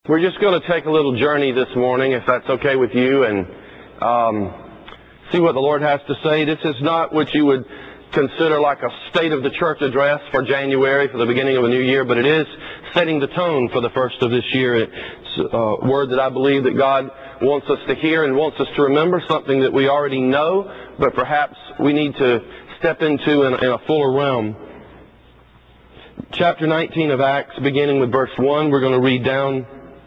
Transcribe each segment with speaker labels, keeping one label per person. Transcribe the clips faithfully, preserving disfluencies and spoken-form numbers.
Speaker 1: We're just going to take a little journey this morning, if that's okay with you, and um, see what the Lord has to say. This is not what you would consider like a state of the church address for January, for the beginning of a new year, but it is setting the tone for the first of this year. It's a word that I believe that God wants us to hear and wants us to remember, something that we already know, but perhaps we need to step into in, in a fuller realm. Chapter nineteen of Acts, beginning with verse one, we're going to read down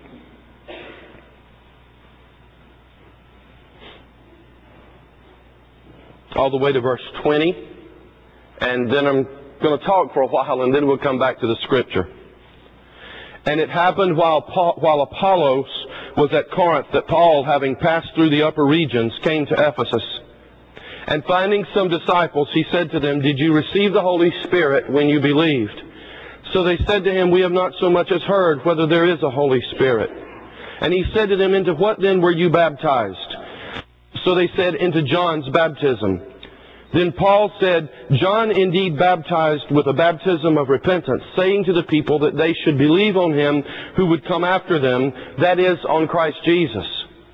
Speaker 1: all the way to verse twenty, and then I'm going to talk for a while, and then we'll come back to the Scripture. And it happened while, Paul, while Apollos was at Corinth that Paul, having passed through the upper regions, came to Ephesus. And finding some disciples, he said to them, "Did you receive the Holy Spirit when you believed?" So they said to him, "We have not so much as heard whether there is a Holy Spirit." And he said to them, "Into what then were you baptized?" So they said, "Into John's baptism." Then Paul said, "John indeed baptized with a baptism of repentance, saying to the people that they should believe on him who would come after them, that is, on Christ Jesus."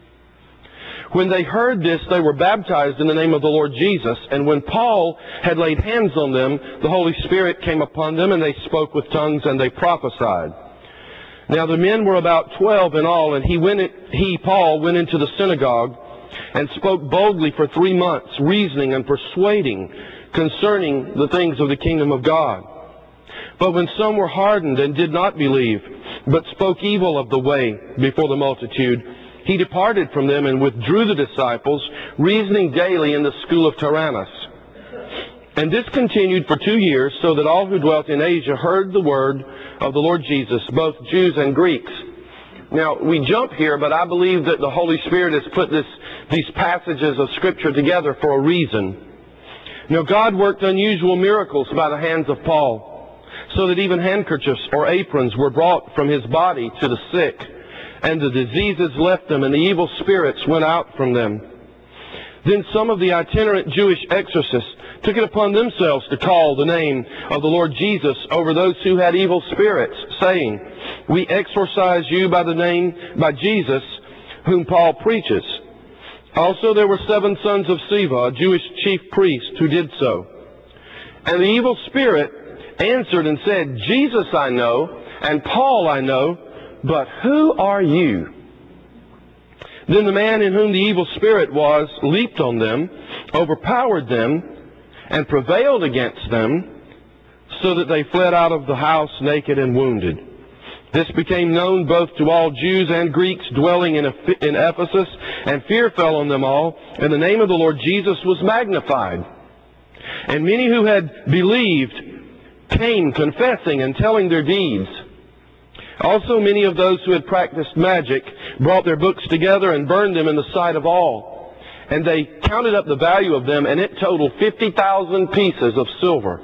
Speaker 1: When they heard this, they were baptized in the name of the Lord Jesus. And when Paul had laid hands on them, the Holy Spirit came upon them, and they spoke with tongues, and they prophesied. Now the men were about twelve in all, and he, went, he Paul, went into the synagogue and spoke boldly for three months, reasoning and persuading concerning the things of the kingdom of God. But when some were hardened and did not believe, but spoke evil of the way before the multitude, he departed from them and withdrew the disciples, reasoning daily in the school of Tyrannus. And this continued for two years, so that all who dwelt in Asia heard the word of the Lord Jesus, both Jews and Greeks. Now, we jump here, but I believe that the Holy Spirit has put this, these passages of Scripture together for a reason. Now, God worked unusual miracles by the hands of Paul, so that even handkerchiefs or aprons were brought from his body to the sick, and the diseases left them, and the evil spirits went out from them. Then some of the itinerant Jewish exorcists took it upon themselves to call the name of the Lord Jesus over those who had evil spirits, saying, "We exorcise you by the name, by Jesus, whom Paul preaches." Also there were seven sons of Sceva, a Jewish chief priest, who did so. And the evil spirit answered and said, "Jesus I know, and Paul I know, but who are you?" Then the man in whom the evil spirit was leaped on them, overpowered them, and prevailed against them, so that they fled out of the house naked and wounded. This became known both to all Jews and Greeks dwelling in Ephesus, and fear fell on them all, and the name of the Lord Jesus was magnified. And many who had believed came confessing and telling their deeds. Also many of those who had practiced magic brought their books together and burned them in the sight of all. And they counted up the value of them, and it totaled fifty thousand pieces of silver.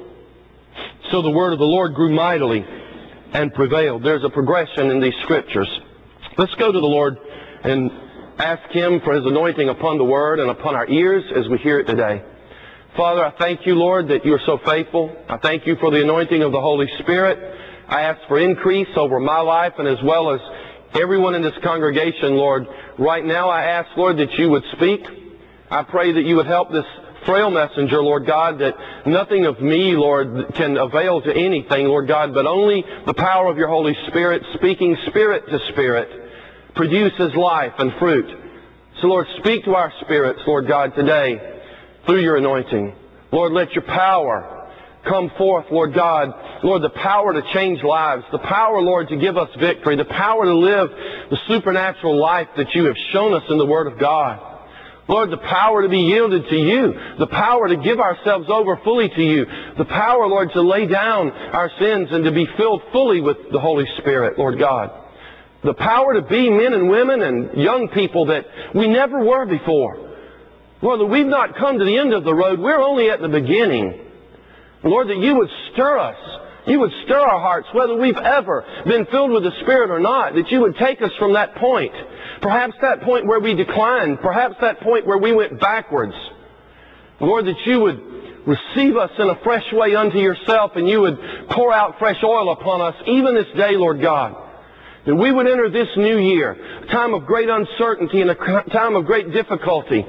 Speaker 1: So the word of the Lord grew mightily and prevailed. There's a progression in these Scriptures. Let's go to the Lord and ask Him for His anointing upon the Word and upon our ears as we hear it today. Father, I thank you, Lord, that you're so faithful. I thank you for the anointing of the Holy Spirit. I ask for increase over my life and as well as everyone in this congregation, Lord. Right now I ask, Lord, that you would speak. I pray that you would help this frail messenger, Lord God, that nothing of me, Lord, can avail to anything, Lord God, but only the power of your Holy Spirit, speaking spirit to spirit, produces life and fruit. So, Lord, speak to our spirits, Lord God, today through your anointing. Lord, let your power come forth, Lord God. Lord, the power to change lives, the power, Lord, to give us victory, the power to live the supernatural life that you have shown us in the Word of God. Lord, the power to be yielded to you, the power to give ourselves over fully to you, the power, Lord, to lay down our sins and to be filled fully with the Holy Spirit, Lord God. The power to be men and women and young people that we never were before. Lord, that we've not come to the end of the road, we're only at the beginning. Lord, that you would stir us. You would stir our hearts, whether we've ever been filled with the Spirit or not, that you would take us from that point. Perhaps that point where we declined. Perhaps that point where we went backwards. Lord, that you would receive us in a fresh way unto yourself, and you would pour out fresh oil upon us even this day, Lord God. that we would enter this new year, a time of great uncertainty and a time of great difficulty.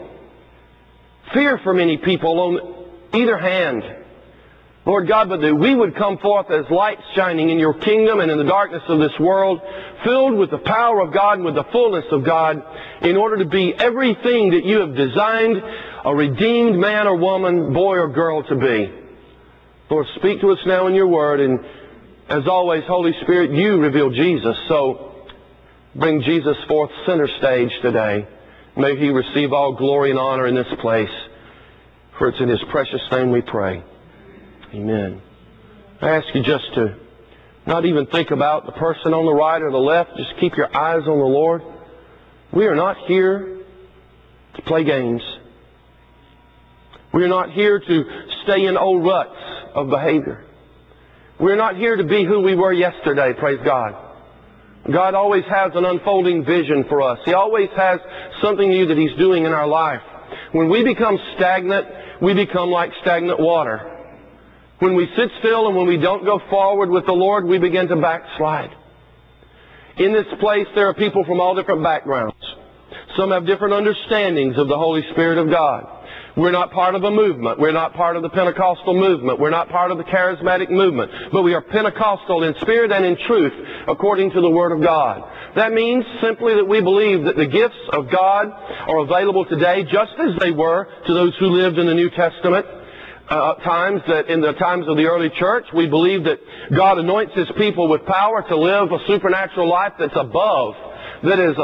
Speaker 1: Fear for many people on either hand. Lord God, but that we would come forth as lights shining in your kingdom and in the darkness of this world, filled with the power of God and with the fullness of God, in order to be everything that you have designed a redeemed man or woman, boy or girl to be. Lord, speak to us now in your word, and as always, Holy Spirit, you reveal Jesus. So bring Jesus forth center stage today. May he receive all glory and honor in this place. For it's in his precious name we pray. Amen. I ask you just to not even think about the person on the right or the left. Just keep your eyes on the Lord. We are not here to play games. We are not here to stay in old ruts of behavior. We're not here to be who we were yesterday, praise God. God always has an unfolding vision for us. He always has something new that He's doing in our life. When we become stagnant, we become like stagnant water. When we sit still and when we don't go forward with the Lord, we begin to backslide. In this place, there are people from all different backgrounds. Some have different understandings of the Holy Spirit of God. We're not part of a movement. We're not part of the Pentecostal movement. We're not part of the charismatic movement. But we are Pentecostal in spirit and in truth, according to the Word of God. That means simply that we believe that the gifts of God are available today just as they were to those who lived in the New Testament. Uh, times that in the times of the early church, we believe that God anoints His people with power to live a supernatural life that's above, that is a,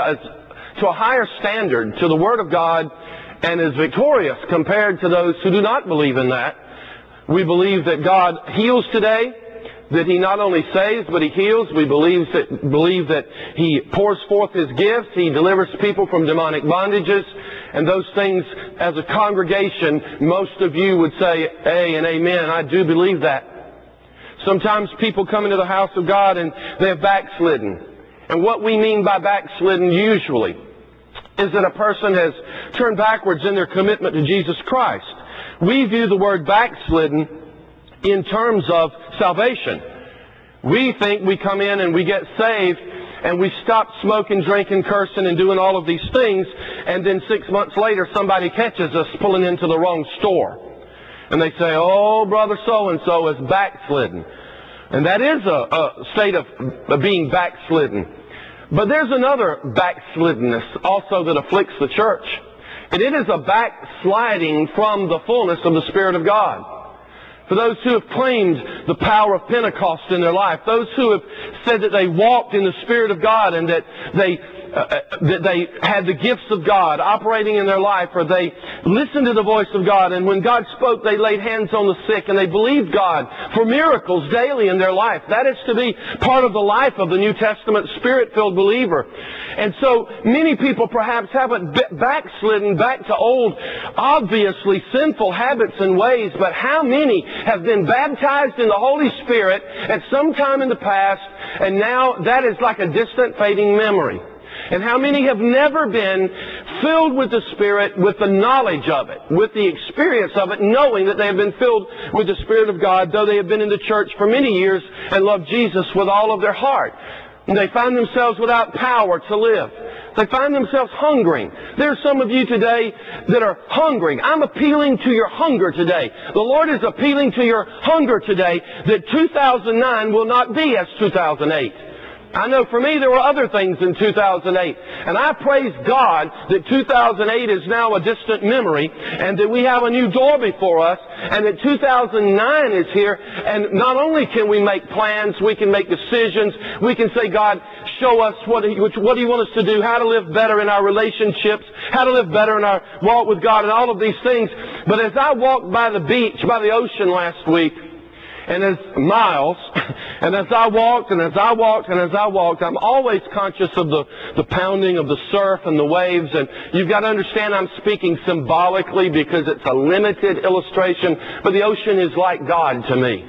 Speaker 1: a, to a higher standard, to the Word of God, and is victorious compared to those who do not believe in that. We believe that God heals today, that He not only saves, but He heals. We believe that, believe that He pours forth His gifts. He delivers people from demonic bondages. And those things, as a congregation, most of you would say, "Hey and amen, I do believe that." Sometimes people come into the house of God and they have backslidden. And what we mean by backslidden usually is that a person has turned backwards in their commitment to Jesus Christ. We view the word backslidden in terms of salvation. We think we come in and we get saved and we stop smoking, drinking, cursing, and doing all of these things, and then six months later somebody catches us pulling into the wrong store. And they say, "Oh, brother so-and-so is backslidden." And that is a, a state of, of being backslidden. But there's another backsliddenness also that afflicts the church. And it is a backsliding from the fullness of the Spirit of God. For those who have claimed the power of Pentecost in their life, those who have said that they walked in the Spirit of God and that they uh, that they had the gifts of God operating in their life, or they listened to the voice of God, and when God spoke, they laid hands on the sick, and they believed God for miracles daily in their life. That is to be part of the life of the New Testament Spirit-filled believer. And so many people perhaps haven't backslidden back to old, obviously sinful habits and ways, but how many have been baptized in the Holy Spirit at some time in the past, and now that is like a distant fading memory? And how many have never been filled with the Spirit, with the knowledge of it, with the experience of it, knowing that they have been filled with the Spirit of God, though they have been in the church for many years and love Jesus with all of their heart? And they find themselves without power to live. They find themselves hungering. There are some of you today that are hungering. I'm appealing to your hunger today. The Lord is appealing to your hunger today, that two thousand nine will not be as two thousand eight. I know for me there were other things in two thousand eight. And I praise God that two thousand eight is now a distant memory, and that we have a new door before us, and that two thousand nine is here. And not only can we make plans, we can make decisions. We can say, "God, show us what, what do you want us to do, how to live better in our relationships, how to live better in our walk with God," and all of these things. But as I walked by the beach, by the ocean last week, and as miles, and as I walked, and as I walked, and as I walked, I'm always conscious of the, the pounding of the surf and the waves. And you've got to understand I'm speaking symbolically because it's a limited illustration. But the ocean is like God to me,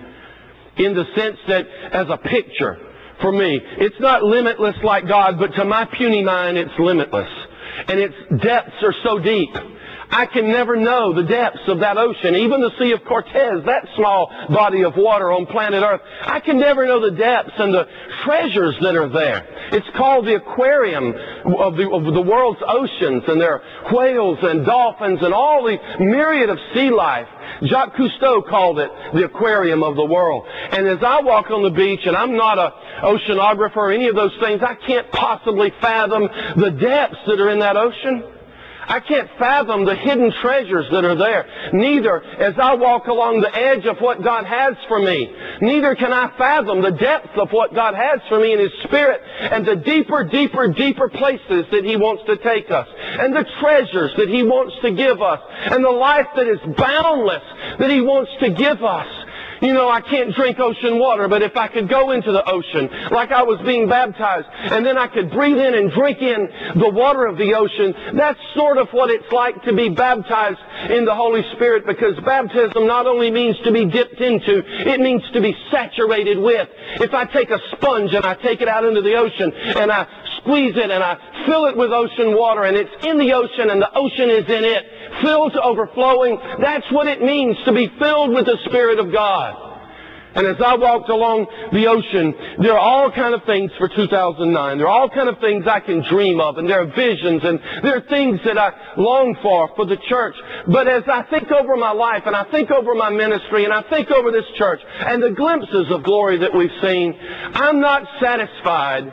Speaker 1: in the sense that as a picture for me, it's not limitless like God, but to my puny mind, it's limitless. And its depths are so deep. I can never know the depths of that ocean. Even the Sea of Cortez, that small body of water on planet Earth, I can never know the depths and the treasures that are there. It's called the aquarium of the, of the world's oceans, and there are whales and dolphins and all the myriad of sea life. Jacques Cousteau called it the aquarium of the world. And as I walk on the beach, and I'm not an oceanographer or any of those things, I can't possibly fathom the depths that are in that ocean. I can't fathom the hidden treasures that are there. Neither, as I walk along the edge of what God has for me, neither can I fathom the depth of what God has for me in His Spirit and the deeper, deeper, deeper places that He wants to take us and the treasures that He wants to give us and the life that is boundless that He wants to give us. You know, I can't drink ocean water, but if I could go into the ocean like I was being baptized, and then I could breathe in and drink in the water of the ocean, that's sort of what it's like to be baptized in the Holy Spirit, because baptism not only means to be dipped into, it means to be saturated with. If I take a sponge and I take it out into the ocean, and I squeeze it and I fill it with ocean water, and it's in the ocean and the ocean is in it, filled to overflowing, that's what it means to be filled with the Spirit of God. And as I walked along the ocean, there are all kind of things for two thousand nine. There are all kind of things I can dream of, and there are visions, and there are things that I long for for the church. But as I think over my life, and I think over my ministry, and I think over this church, and the glimpses of glory that we've seen, I'm not satisfied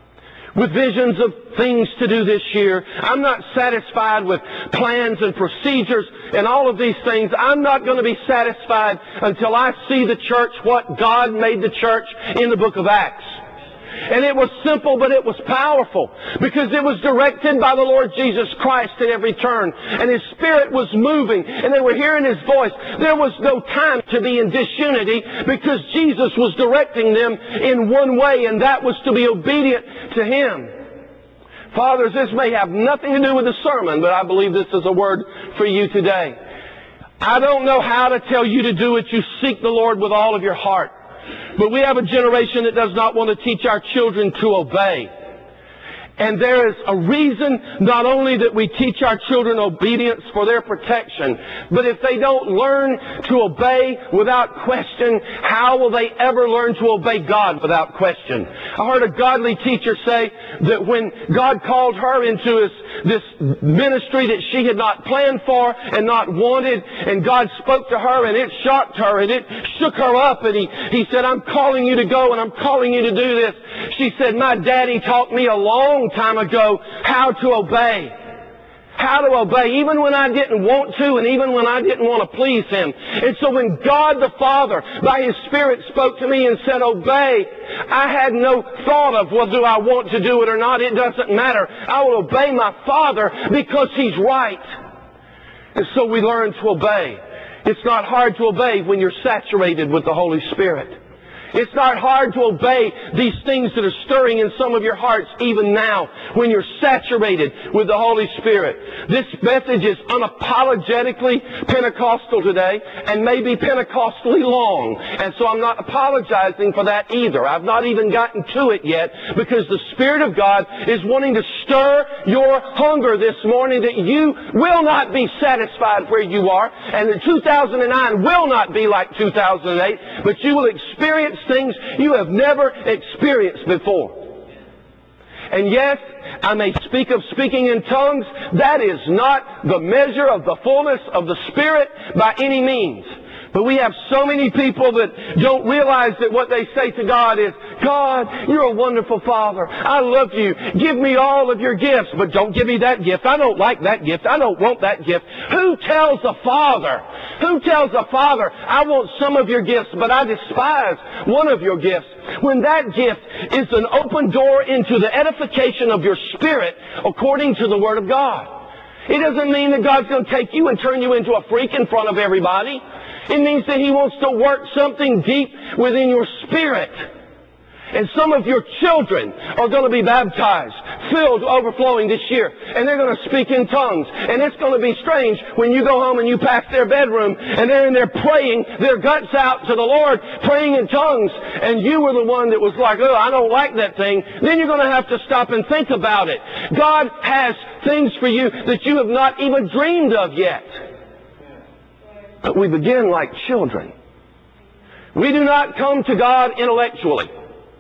Speaker 1: with visions of things to do this year. I'm not satisfied with plans and procedures and all of these things. I'm not going to be satisfied until I see the church what God made the church in the book of Acts. And it was simple, but it was powerful, because it was directed by the Lord Jesus Christ at every turn. And His Spirit was moving, and they were hearing His voice. There was no time to be in disunity, because Jesus was directing them in one way, and that was to be obedient to Him. Fathers, this may have nothing to do with the sermon, but I believe this is a word for you today. I don't know how to tell you to do it. You seek the Lord with all of your heart. But we have a generation that does not want to teach our children to obey. And there is a reason not only that we teach our children obedience for their protection, but if they don't learn to obey without question, how will they ever learn to obey God without question? I heard a godly teacher say that when God called her into this, this ministry that she had not planned for and not wanted, and God spoke to her and it shocked her and it shook her up, and he, he said, I'm calling you to go and I'm calling you to do this. She said, my daddy taught me a long time ago how to obey. How to obey, even when I didn't want to and even when I didn't want to please Him. And so when God the Father, by His Spirit, spoke to me and said, obey, I had no thought of, well, do I want to do it or not? It doesn't matter. I will obey my Father because He's right. And so we learn to obey. It's not hard to obey when you're saturated with the Holy Spirit. It's not hard to obey these things that are stirring in some of your hearts even now when you're saturated with the Holy Spirit. This message is unapologetically Pentecostal today and maybe Pentecostally long. And so I'm not apologizing for that either. I've not even gotten to it yet, because the Spirit of God is wanting to stir your hunger this morning, that you will not be satisfied where you are, and that two thousand nine will not be like two thousand eight, but you will experience things you have never experienced before. And yes, I may speak of speaking in tongues. That is not the measure of the fullness of the Spirit by any means. But we have so many people that don't realize that what they say to God is, God, you're a wonderful Father. I love you. Give me all of your gifts, but don't give me that gift. I don't like that gift. I don't want that gift. Who tells a father? Who tells a father, I want some of your gifts, but I despise one of your gifts? When that gift is an open door into the edification of your spirit according to the Word of God. It doesn't mean that God's going to take you and turn you into a freak in front of everybody. It means that He wants to work something deep within your spirit. And some of your children are going to be baptized filled to overflowing this year. And they're going to speak in tongues. And it's going to be strange when you go home and you pass their bedroom and they're in there praying their guts out to the Lord, praying in tongues. And you were the one that was like, oh, I don't like that thing. Then you're going to have to stop and think about it. God has things for you that you have not even dreamed of yet. But we begin like children. We do not come to God intellectually.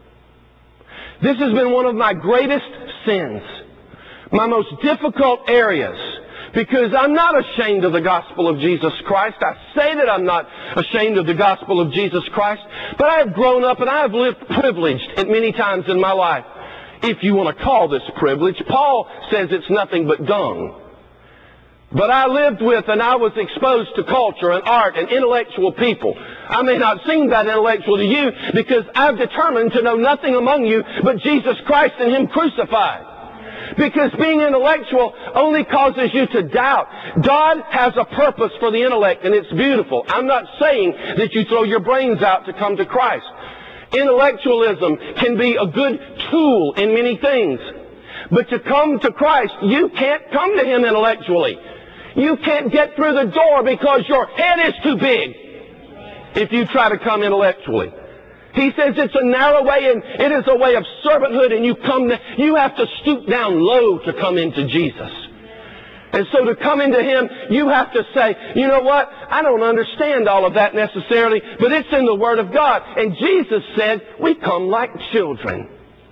Speaker 1: This has been one of my greatest sins, my most difficult areas, because I'm not ashamed of the gospel of Jesus Christ. I say that I'm not ashamed of the gospel of Jesus Christ, but I have grown up and I have lived privileged at many times in my life, if you want to call this privilege. Paul says it's nothing but dung. But I lived with and I was exposed to culture and art and intellectual people. I may not seem that intellectual to you because I've determined to know nothing among you but Jesus Christ and Him crucified. Because being intellectual only causes you to doubt. God has a purpose for the intellect, and it's beautiful. I'm not saying that you throw your brains out to come to Christ. Intellectualism can be a good tool in many things. But to come to Christ, you can't come to Him intellectually. You can't get through the door because your head is too big if you try to come intellectually. He says it's a narrow way and it is a way of servanthood, and you come to, you have to stoop down low to come into Jesus. And so to come into Him, you have to say, you know what? I don't understand all of that necessarily, but it's in the Word of God. And Jesus said, we come like children.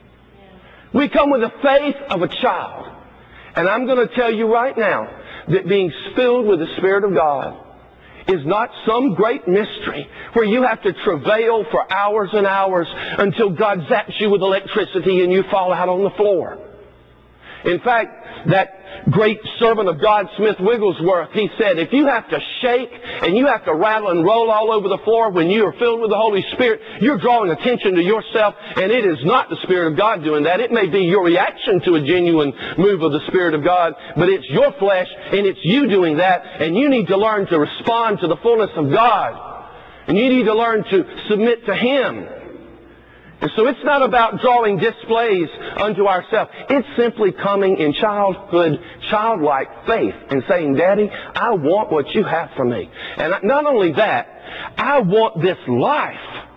Speaker 1: We come with the faith of a child. And I'm going to tell you right now that being filled with the Spirit of God is not some great mystery where you have to travail for hours and hours until God zaps you with electricity and you fall out on the floor. In fact, that great servant of God, Smith Wigglesworth, he said, if you have to shake and you have to rattle and roll all over the floor when you are filled with the Holy Spirit, you're drawing attention to yourself, and it is not the Spirit of God doing that. It may be your reaction to a genuine move of the Spirit of God, but it's your flesh and it's you doing that, and you need to learn to respond to the fullness of God. And you need to learn to submit to Him. And so it's not about drawing displays unto ourselves. It's simply coming in childhood, childlike faith and saying, Daddy, I want what you have for me. And not only that, I want this life.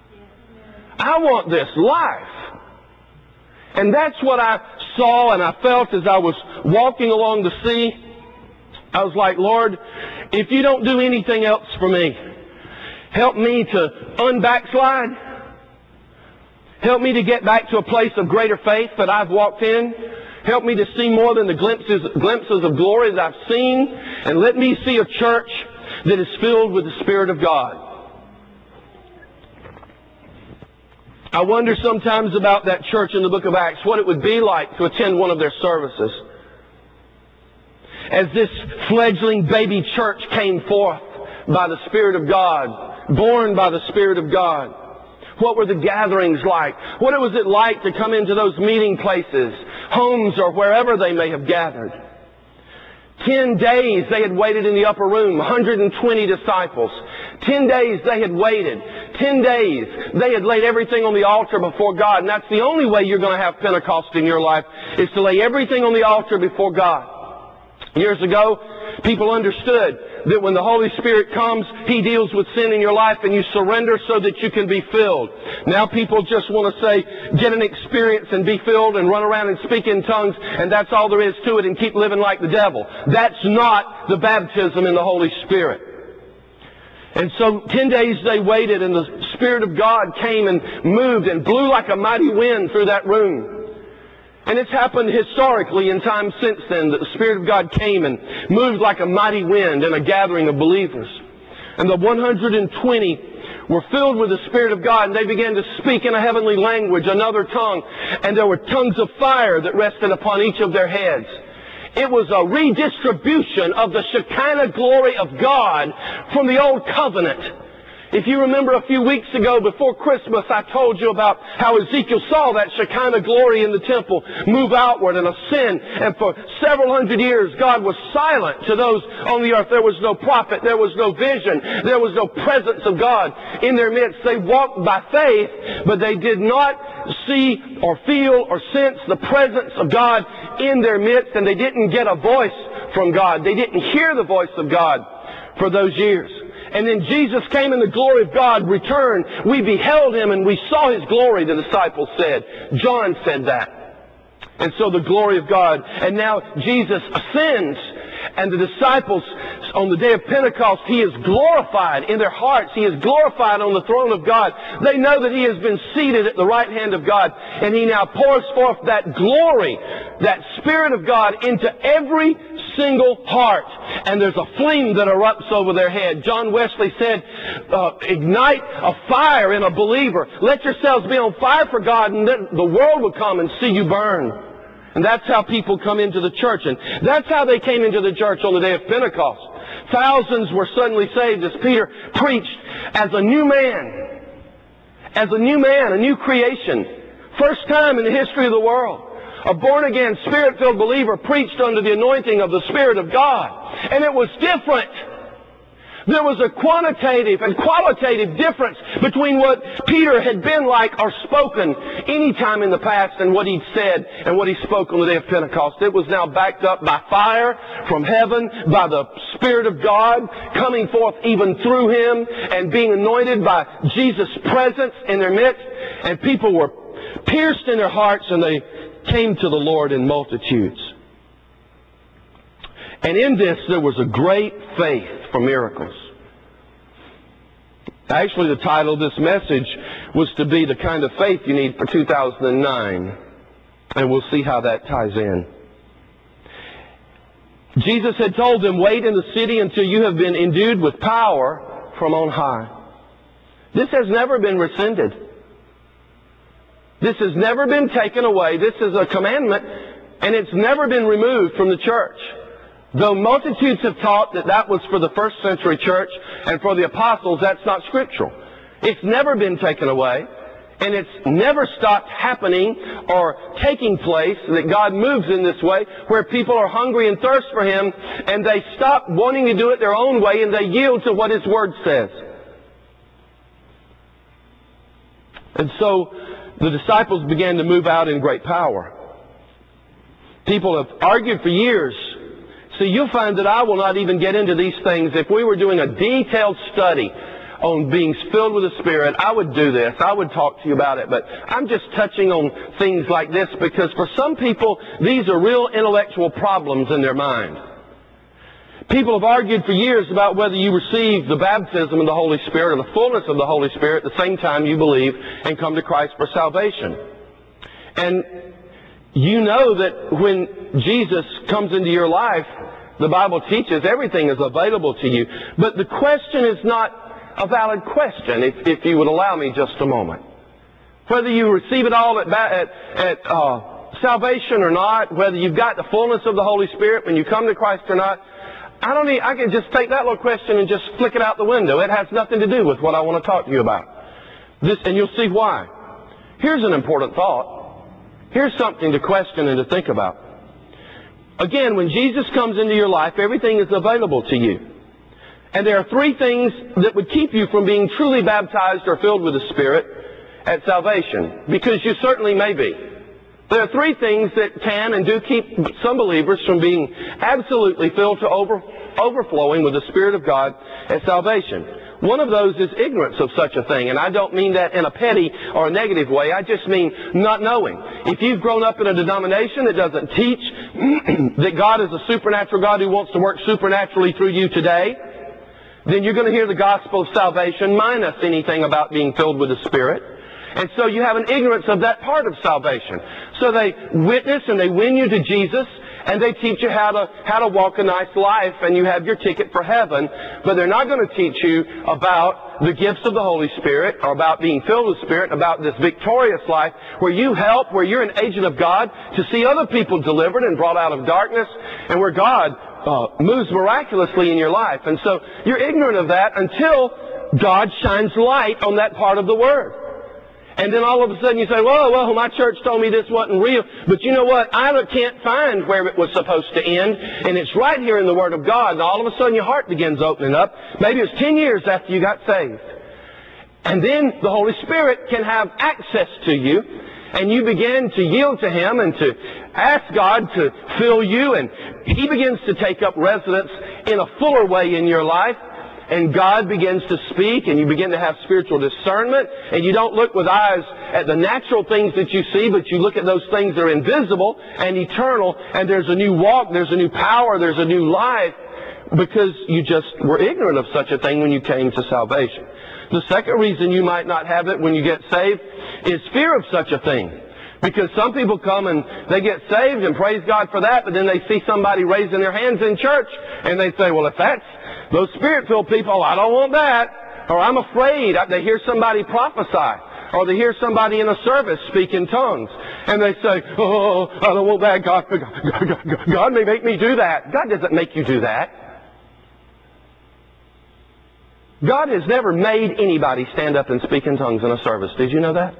Speaker 1: I want this life. And that's what I saw and I felt as I was walking along the sea. I was like, Lord, if you don't do anything else for me, help me to unbackslide. Help me to get back to a place of greater faith that I've walked in. Help me to see more than the glimpses, glimpses of glory that I've seen. And let me see a church that is filled with the Spirit of God. I wonder sometimes about that church in the book of Acts, what it would be like to attend one of their services. As this fledgling baby church came forth by the Spirit of God, born by the Spirit of God. What were the gatherings like? What was it like to come into those meeting places, homes or wherever they may have gathered? Ten days they had waited in the upper room, one hundred twenty disciples. Ten days they had waited. Ten days they had laid everything on the altar before God. And that's the only way you're going to have Pentecost in your life, is to lay everything on the altar before God. Years ago, people understood that when the Holy Spirit comes, He deals with sin in your life and you surrender so that you can be filled. Now people just want to say, get an experience and be filled and run around and speak in tongues, and that's all there is to it, and keep living like the devil. That's not the baptism in the Holy Spirit. And so ten days they waited, and the Spirit of God came and moved and blew like a mighty wind through that room. And it's happened historically in times since then that the Spirit of God came and moved like a mighty wind in a gathering of believers. And the one hundred twenty were filled with the Spirit of God, and they began to speak in a heavenly language, another tongue, and there were tongues of fire that rested upon each of their heads. It was a redistribution of the Shekinah glory of God from the old covenant. If you remember a few weeks ago before Christmas, I told you about how Ezekiel saw that Shekinah glory in the temple move outward and ascend. And for several hundred years, God was silent to those on the earth. There was no prophet. There was no vision. There was no presence of God in their midst. They walked by faith, but they did not see or feel or sense the presence of God in their midst, and they didn't get a voice from God. They didn't hear the voice of God for those years. And then Jesus came in the glory of God, returned. We beheld Him and we saw His glory, the disciples said. John said that. And so the glory of God. And now Jesus ascends, and the disciples, on the day of Pentecost, He is glorified in their hearts. He is glorified on the throne of God. They know that He has been seated at the right hand of God, and He now pours forth that glory, that Spirit of God into every single heart. And there's a flame that erupts over their head. John Wesley said, uh, ignite a fire in a believer. Let yourselves be on fire for God, and then the world will come and see you burn. And that's how people come into the church. And that's how they came into the church on the day of Pentecost. Thousands were suddenly saved as Peter preached as a new man. As a new man, a new creation. First time in the history of the world. A born-again, Spirit-filled believer preached under the anointing of the Spirit of God. And it was different. There was a quantitative and qualitative difference between what Peter had been like or spoken any time in the past and what he'd said and what he spoke on the day of Pentecost. It was now backed up by fire from heaven, by the Spirit of God coming forth even through him and being anointed by Jesus' presence in their midst. And people were pierced in their hearts, and they came to the Lord in multitudes. And in this, there was a great faith for miracles. Actually, the title of this message was to be the kind of faith you need for two thousand nine. And we'll see how that ties in. Jesus had told them, wait in the city until you have been endued with power from on high. This has never been rescinded. This has never been taken away. This is a commandment, and it's never been removed from the church. Though multitudes have taught that that was for the first century church and for the apostles, that's not scriptural. It's never been taken away, and it's never stopped happening or taking place that God moves in this way, where people are hungry and thirst for Him, and they stop wanting to do it their own way, and they yield to what His Word says. And so the disciples began to move out in great power. People have argued for years. See, you'll find that I will not even get into these things. If we were doing a detailed study on being filled with the Spirit, I would do this. I would talk to you about it. But I'm just touching on things like this because for some people, these are real intellectual problems in their mind. People have argued for years about whether you receive the baptism of the Holy Spirit or the fullness of the Holy Spirit at the same time you believe and come to Christ for salvation. And you know that when Jesus comes into your life, the Bible teaches everything is available to you. But the question is not a valid question, if, if you would allow me just a moment. Whether you receive it all at, at, at uh, salvation or not, whether you've got the fullness of the Holy Spirit when you come to Christ or not, I don't need, I can just take that little question and just flick it out the window. It has nothing to do with what I want to talk to you about. This, and you'll see why. Here's an important thought. Here's something to question and to think about. Again, when Jesus comes into your life, everything is available to you. And there are three things that would keep you from being truly baptized or filled with the Spirit at salvation, because you certainly may be. There are three things that can and do keep some believers from being absolutely filled to over, overflowing with the Spirit of God at salvation. One of those is ignorance of such a thing, and I don't mean that in a petty or a negative way. I just mean not knowing. If you've grown up in a denomination that doesn't teach that God is a supernatural God who wants to work supernaturally through you today, then you're going to hear the gospel of salvation minus anything about being filled with the Spirit. And so you have an ignorance of that part of salvation. So they witness and they win you to Jesus, and they teach you how to how to walk a nice life, and you have your ticket for heaven. But they're not going to teach you about the gifts of the Holy Spirit, or about being filled with the Spirit, about this victorious life where you help, where you're an agent of God to see other people delivered and brought out of darkness, and where God uh, moves miraculously in your life. And so you're ignorant of that until God shines light on that part of the Word. And then all of a sudden you say, well, well, my church told me this wasn't real. But you know what? I can't find where it was supposed to end. And it's right here in the Word of God. And all of a sudden your heart begins opening up. Maybe it's ten years after you got saved. And then the Holy Spirit can have access to you. And you begin to yield to Him and to ask God to fill you. And He begins to take up residence in a fuller way in your life. And God begins to speak, and you begin to have spiritual discernment, and you don't look with eyes at the natural things that you see, but you look at those things that are invisible and eternal, and there's a new walk, there's a new power, there's a new life, because you just were ignorant of such a thing when you came to salvation. The second reason you might not have it when you get saved is fear of such a thing. Because some people come and they get saved, and praise God for that, but then they see somebody raising their hands in church, and they say, well, if that's those Spirit-filled people, I don't want that. Or I'm afraid. They hear somebody prophesy. Or they hear somebody in a service speak in tongues. And they say, oh, I don't want that. God, God, God, God may make me do that. God doesn't make you do that. God has never made anybody stand up and speak in tongues in a service. Did you know that?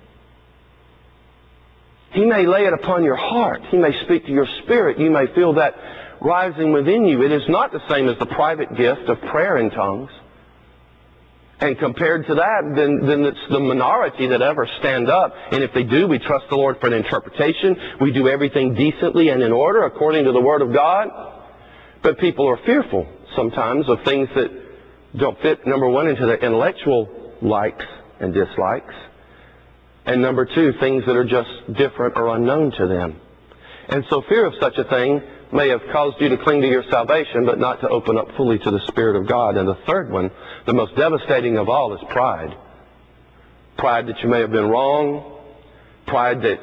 Speaker 1: He may lay it upon your heart. He may speak to your spirit. You may feel that rising within you. It is not the same as the private gift of prayer in tongues. And compared to that, then, then it's the minority that ever stand up. And if they do, we trust the Lord for an interpretation. We do everything decently and in order according to the Word of God. But people are fearful sometimes of things that don't fit, number one, into their intellectual likes and dislikes. And number two, things that are just different or unknown to them. And so fear of such a thing may have caused you to cling to your salvation, but not to open up fully to the Spirit of God. And the third one, the most devastating of all, is pride. Pride that you may have been wrong. Pride that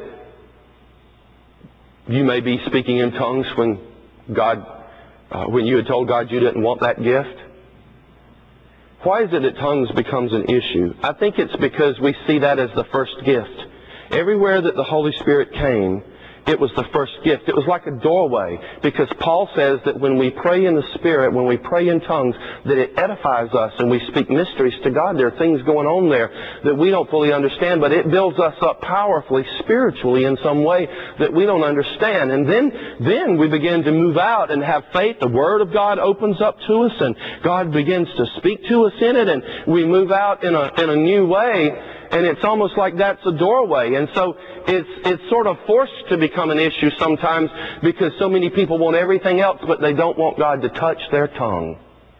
Speaker 1: you may be speaking in tongues when God, uh, when you had told God you didn't want that gift. Why is it that tongues becomes an issue? I think it's because we see that as the first gift. Everywhere that the Holy Spirit came, it was the first gift. It was like a doorway, because Paul says that when we pray in the Spirit, when we pray in tongues, that it edifies us and we speak mysteries to God. There are things going on there that we don't fully understand, but it builds us up powerfully, spiritually in some way that we don't understand. And then, then we begin to move out and have faith. The Word of God opens up to us, and God begins to speak to us in it, and we move out in a, in a new way. And it's almost like that's a doorway. And so it's, it's sort of forced to become an issue sometimes, because so many people want everything else, but they don't want God to touch their tongue.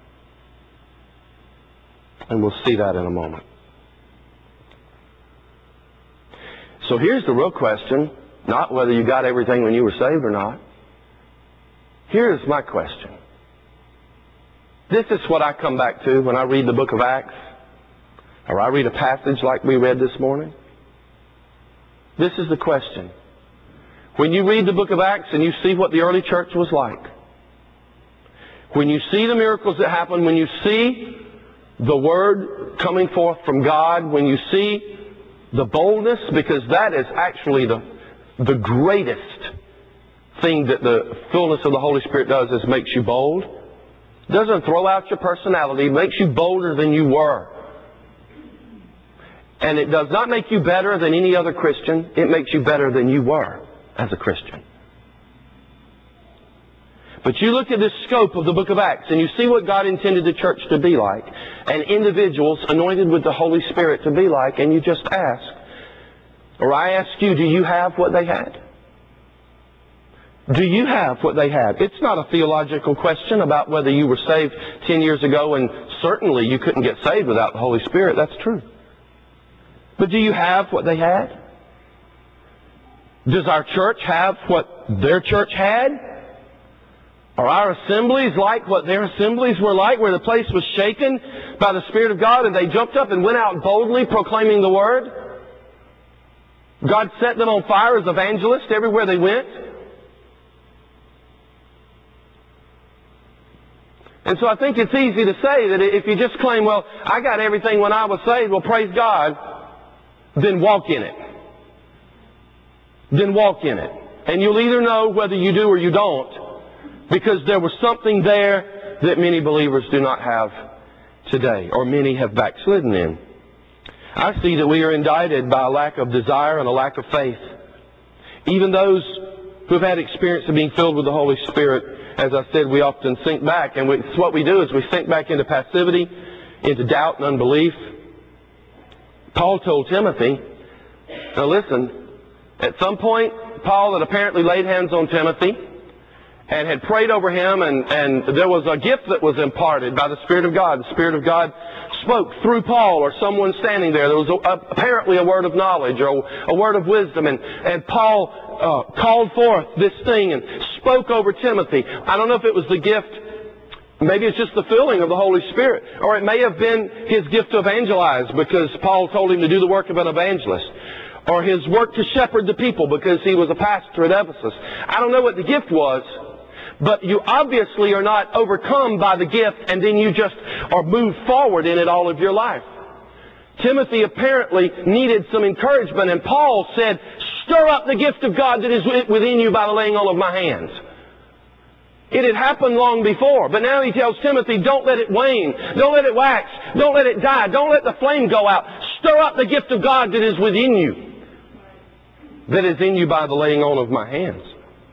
Speaker 1: And we'll see that in a moment. So here's the real question, not whether you got everything when you were saved or not. Here's my question. This is what I come back to when I read the book of Acts, or I read a passage like we read this morning. This is the question. When you read the book of Acts and you see what the early church was like, when you see the miracles that happen, when you see the Word coming forth from God, when you see the boldness, because that is actually the, the greatest thing that the fullness of the Holy Spirit does, is makes you bold. It doesn't throw out your personality. It makes you bolder than you were. And it does not make you better than any other Christian. It makes you better than you were as a Christian. But you look at this scope of the book of Acts, and you see what God intended the church to be like, and individuals anointed with the Holy Spirit to be like, and you just ask, or I ask you, do you have what they had? Do you have what they had? It's not a theological question about whether you were saved ten years ago, and certainly you couldn't get saved without the Holy Spirit. That's true. But do you have what they had? Does our church have what their church had? Are our assemblies like what their assemblies were like, where the place was shaken by the Spirit of God and they jumped up and went out boldly proclaiming the Word? God set them on fire as evangelists everywhere they went. And so I think it's easy to say that if you just claim, well, I got everything when I was saved, well, praise God, then walk in it. Then walk in it. And you'll either know whether you do or you don't, because there was something there that many believers do not have today, or many have backslidden in. I see that we are indicted by a lack of desire and a lack of faith. Even those who have had experience of being filled with the Holy Spirit, as I said, we often sink back, and we, what we do is we sink back into passivity, into doubt and unbelief. Paul told Timothy, now listen, at some point, Paul had apparently laid hands on Timothy and had prayed over him, and, and there was a gift that was imparted by the Spirit of God. The Spirit of God spoke through Paul or someone standing there. There was a, a, apparently a word of knowledge or a, a word of wisdom, and, and Paul uh, called forth this thing and spoke over Timothy. I don't know if it was the gift, maybe it's just the filling of the Holy Spirit, or it may have been his gift to evangelize because Paul told him to do the work of an evangelist, or his work to shepherd the people because he was a pastor at Ephesus. I don't know what the gift was, but you obviously are not overcome by the gift and then you just are moved forward in it all of your life. Timothy apparently needed some encouragement, and Paul said, stir up the gift of God that is within you by the laying on of my hands. It had happened long before, but now he tells Timothy, don't let it wane, don't let it wax, don't let it die, don't let the flame go out. Stir up the gift of God that is within you, that is in you by the laying on of my hands.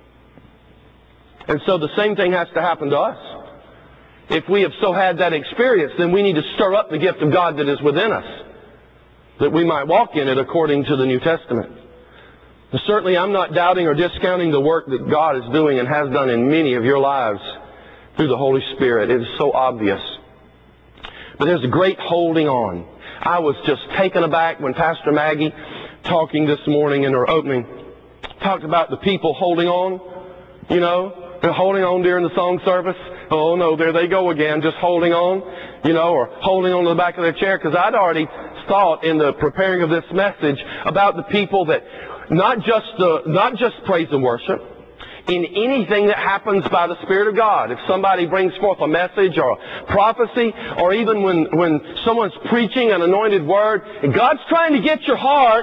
Speaker 1: And so the same thing has to happen to us. If we have so had that experience, then we need to stir up the gift of God that is within us, that we might walk in it according to the New Testament. And certainly I'm not doubting or discounting the work that God is doing and has done in many of your lives through the Holy Spirit. It is so obvious. But there's a great holding on. I was just taken aback when Pastor Maggie, talking this morning in her opening, talked about the people holding on. You know, they're holding on during the song service. Oh no, there they go again, just holding on. You know, or holding on to the back of their chair. Because I'd already thought in the preparing of this message about the people that not just the, not just praise and worship, in anything that happens by the Spirit of God. If somebody brings forth a message or a prophecy, or even when, when someone's preaching an anointed word, and God's trying to get your heart,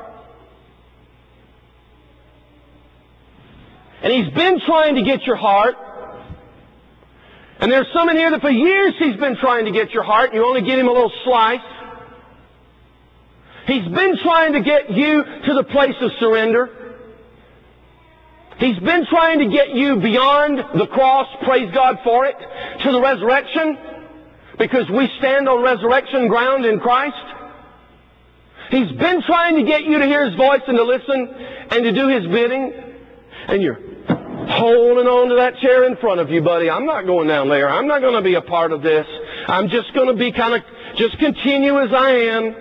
Speaker 1: and He's been trying to get your heart, and there's some in here that for years He's been trying to get your heart, and you only get Him a little slice. He's been trying to get you to the place of surrender. He's been trying to get you beyond the cross, praise God for it, to the resurrection, because we stand on resurrection ground in Christ. He's been trying to get you to hear His voice and to listen and to do His bidding, and you're holding on to that chair in front of you, buddy. I'm not going down there. I'm not going to be a part of this. I'm just going to be kind of, just continue as I am.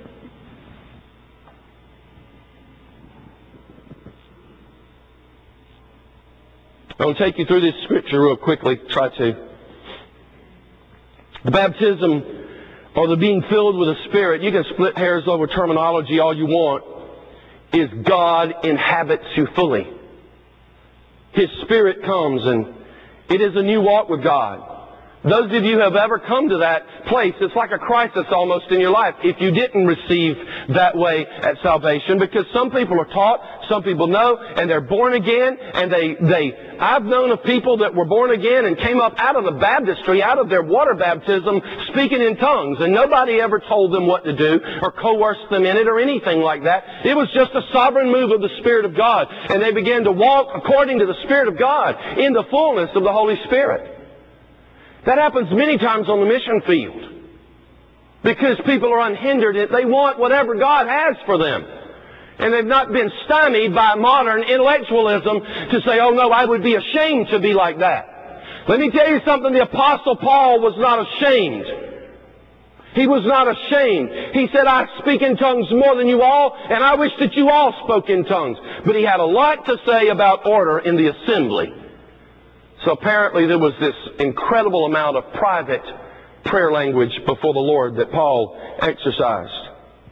Speaker 1: I'll take you through this scripture real quickly. Try to. The baptism, or the being filled with the Spirit, you can split hairs over terminology all you want, is God inhabits you fully. His Spirit comes, and it is a new walk with God. Those of you who have ever come to that place, it's like a crisis almost in your life if you didn't receive that way at salvation, because some people are taught, some people know, and they're born again, and they, they, I've known of people that were born again and came up out of the baptistry, out of their water baptism, speaking in tongues, and nobody ever told them what to do or coerced them in it or anything like that. It was just a sovereign move of the Spirit of God, and they began to walk according to the Spirit of God in the fullness of the Holy Spirit. That happens many times on the mission field, because people are unhindered. They want whatever God has for them. And they've not been stymied by modern intellectualism to say, oh no, I would be ashamed to be like that. Let me tell you something. The Apostle Paul was not ashamed. He was not ashamed. He said, I speak in tongues more than you all, and I wish that you all spoke in tongues. But he had a lot to say about order in the assembly. So apparently there was this incredible amount of private prayer language before the Lord that Paul exercised.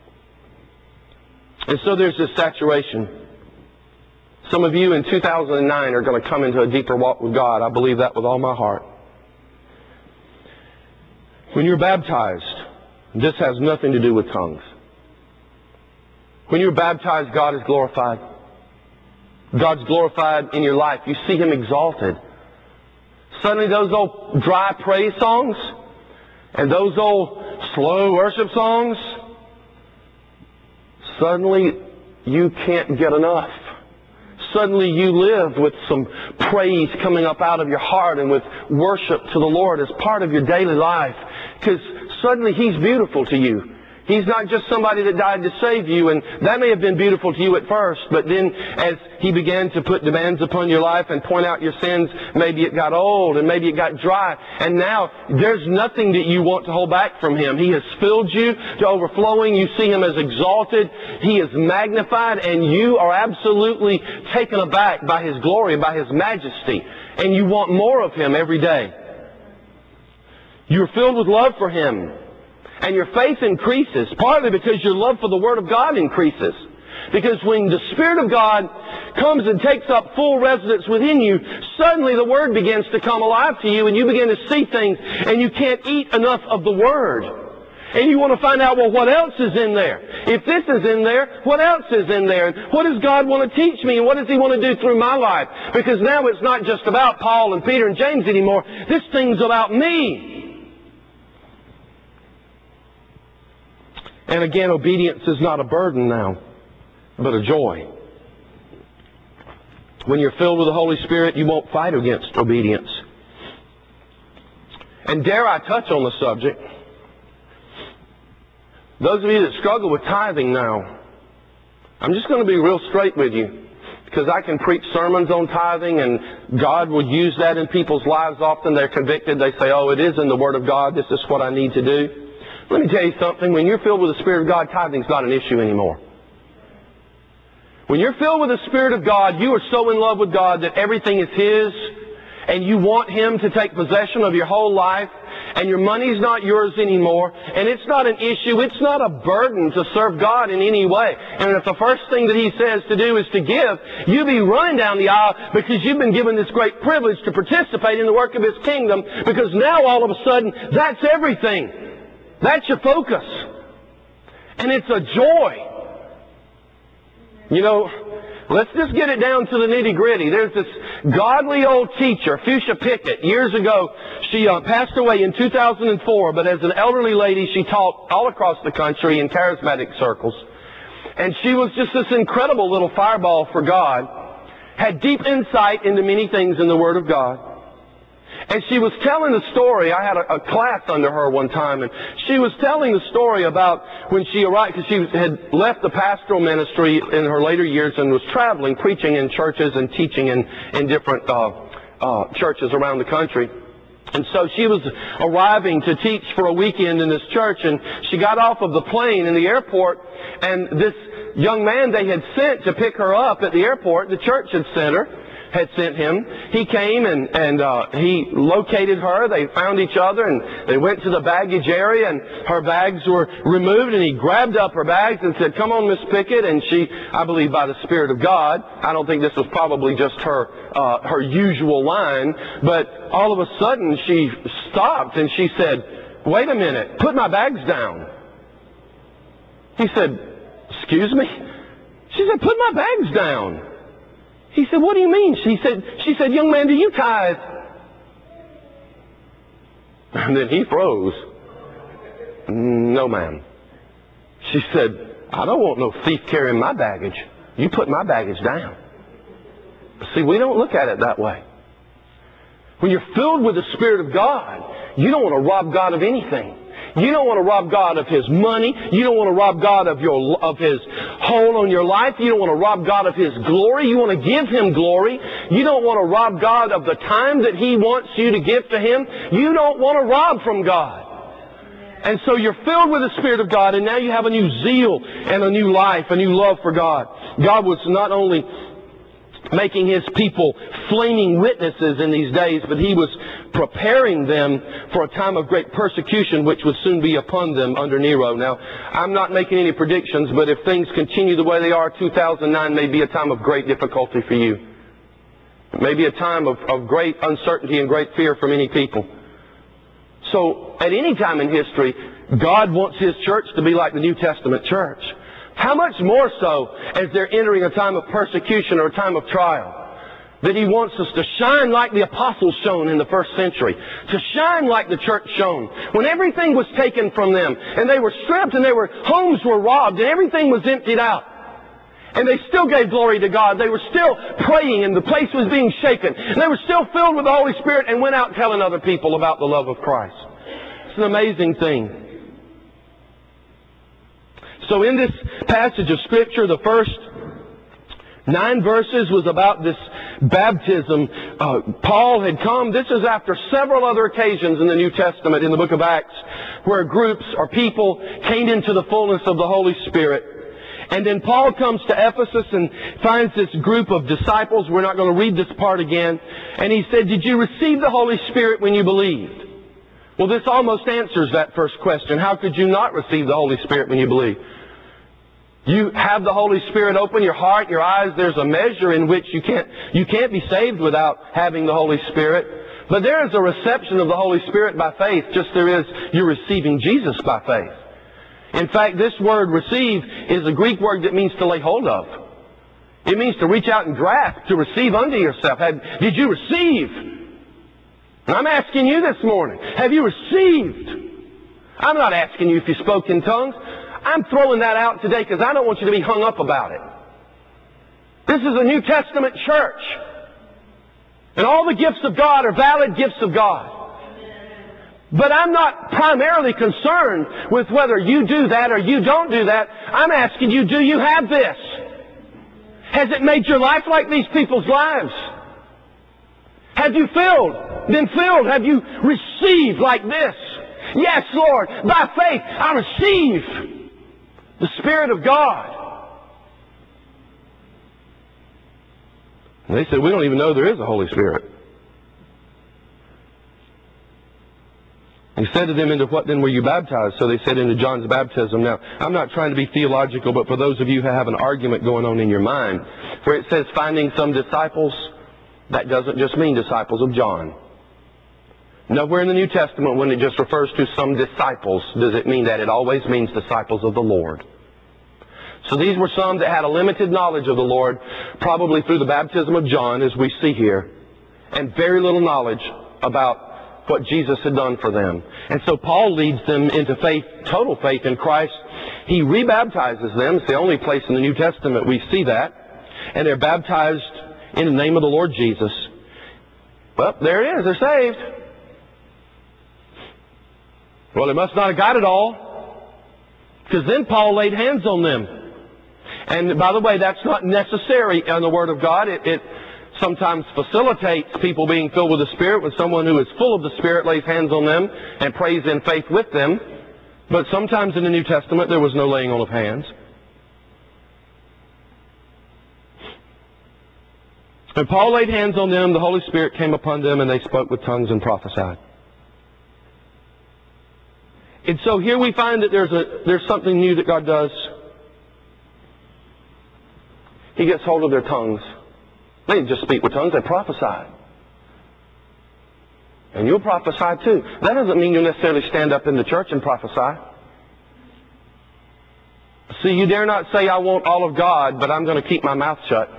Speaker 1: And so there's this saturation. Some of you in two thousand nine are going to come into a deeper walk with God. I believe that with all my heart. When you're baptized, this has nothing to do with tongues. When you're baptized, God is glorified. God's glorified in your life. You see Him exalted. Suddenly those old dry praise songs, And those old slow worship songs, suddenly you can't get enough. Suddenly you live with some praise coming up out of your heart and with worship to the Lord as part of your daily life. Because suddenly He's beautiful to you. He's not just somebody that died to save you, and that may have been beautiful to you at first, but then as He began to put demands upon your life and point out your sins, maybe it got old and maybe it got dry, and now there's nothing that you want to hold back from Him. He has filled you to overflowing. You see Him as exalted. He is magnified, and you are absolutely taken aback by His glory, by His majesty, and you want more of Him every day. You're filled with love for Him. And your faith increases, partly because your love for the Word of God increases. Because when the Spirit of God comes and takes up full residence within you, suddenly the Word begins to come alive to you, and you begin to see things, and you can't eat enough of the Word. And you want to find out, well, what else is in there? If this is in there, what else is in there? And what does God want to teach me? And what does He want to do through my life? Because now it's not just about Paul and Peter and James anymore. This thing's about me. And again, obedience is not a burden now, but a joy. When you're filled with the Holy Spirit, you won't fight against obedience. And dare I touch on the subject? Those of you that struggle with tithing now, I'm just going to be real straight with you, because I can preach sermons on tithing, and God will use that in people's lives. Often they're convicted. They say, oh, it is in the Word of God. This is what I need to do. Let me tell you something. When you're filled with the Spirit of God, tithing's not an issue anymore. When you're filled with the Spirit of God, you are so in love with God that everything is His, and you want Him to take possession of your whole life, and your money's not yours anymore, and it's not an issue, it's not a burden to serve God in any way. And if the first thing that He says to do is to give, you be running down the aisle because you've been given this great privilege to participate in the work of His kingdom, because now all of a sudden, that's everything. That's your focus. And it's a joy. You know, let's just get it down to the nitty-gritty. There's this godly old teacher, Fuchsia Pickett. Years ago, she uh, passed away in two thousand four, but as an elderly lady, she taught all across the country in charismatic circles. And she was just this incredible little fireball for God, had deep insight into many things in the Word of God. And she was telling the story. I had a, a class under her one time, and she was telling the story about when she arrived, because she had left the pastoral ministry in her later years and was traveling, preaching in churches and teaching in, in different uh, uh, churches around the country. And so she was arriving to teach for a weekend in this church, and she got off of the plane in the airport, and this young man they had sent to pick her up at the airport, the church had sent her, had sent him. He came and, and uh, he located her. They found each other, and they went to the baggage area, and her bags were removed, and he grabbed up her bags and said, come on, Miss Pickett. And she, I believe by the Spirit of God, I don't think this was probably just her, uh, her usual line, but all of a sudden she stopped and she said, wait a minute, put my bags down. He said, excuse me? She said, put my bags down. He said, what do you mean? She said, she said, young man, do you tithe? And then he froze. No, ma'am. She said, I don't want no thief carrying my baggage. You put my baggage down. See, we don't look at it that way. When you're filled with the Spirit of God, you don't want to rob God of anything. You don't want to rob God of His money. You don't want to rob God of your of His hold on your life. You don't want to rob God of His glory. You want to give Him glory. You don't want to rob God of the time that He wants you to give to Him. You don't want to rob from God. And so you're filled with the Spirit of God, and now you have a new zeal and a new life, a new love for God. God was not only making His people flaming witnesses in these days, but He was preparing them for a time of great persecution which would soon be upon them under Nero. Now, I'm not making any predictions, but if things continue the way they are, two thousand nine may be a time of great difficulty for you. It may be a time of, of great uncertainty and great fear for many people. So, at any time in history, God wants His church to be like the New Testament church. How much more so as they're entering a time of persecution or a time of trial? that He wants us to shine like the apostles shone in the first century, to shine like the church shone. When everything was taken from them, and they were stripped, and they were, homes were robbed, and everything was emptied out. And they still gave glory to God. They were still praying, and the place was being shaken. And they were still filled with the Holy Spirit and went out telling other people about the love of Christ. It's an amazing thing. So in this passage of Scripture, the first nine verses was about this baptism. Uh, Paul had come. This is after several other occasions in the New Testament, in the book of Acts, where groups or people came into the fullness of the Holy Spirit. And then Paul comes to Ephesus and finds this group of disciples. We're not going to read this part again. And he said, did you receive the Holy Spirit when you believed? Well, this almost answers that first question. How could you not receive the Holy Spirit when you believe? You have the Holy Spirit open your heart, your eyes. There's a measure in which you can't, you can't be saved without having the Holy Spirit. But there is a reception of the Holy Spirit by faith, just there is you're receiving Jesus by faith. In fact, this word receive is a Greek word that means to lay hold of. It means to reach out and grasp, to receive unto yourself. Have, did you receive? And I'm asking you this morning, have you received? I'm not asking you if you spoke in tongues. I'm throwing that out today because I don't want you to be hung up about it. This is a New Testament church. And all the gifts of God are valid gifts of God. But I'm not primarily concerned with whether you do that or you don't do that. I'm asking you, do you have this? Has it made your life like these people's lives? Have you filled, been filled? Have you received like this? Yes, Lord, by faith I receive the Spirit of God. And they said, we don't even know there is a Holy Spirit. He said to them, into what then were you baptized? So they said, into John's baptism. Now, I'm not trying to be theological, but for those of you who have an argument going on in your mind, where it says finding some disciples, that doesn't just mean disciples of John. Nowhere in the New Testament, when it just refers to some disciples, does it mean that. It always means disciples of the Lord. So these were some that had a limited knowledge of the Lord, probably through the baptism of John, as we see here, and very little knowledge about what Jesus had done for them. And so Paul leads them into faith, total faith in Christ. He rebaptizes them. It's the only place in the New Testament we see that. And they're baptized in the name of the Lord Jesus. Well, there it is. They're saved. Well, they must not have got it all, because then Paul laid hands on them. And by the way, that's not necessary in the Word of God. It, it sometimes facilitates people being filled with the Spirit when someone who is full of the Spirit lays hands on them and prays in faith with them. But sometimes in the New Testament there was no laying on of hands. And Paul laid hands on them, the Holy Spirit came upon them, and they spoke with tongues and prophesied. And so here we find that there's a there's something new that God does. He gets hold of their tongues. They didn't just speak with tongues, they prophesied. And you'll prophesy too. That doesn't mean you'll necessarily stand up in the church and prophesy. See, you dare not say, I want all of God, but I'm going to keep my mouth shut.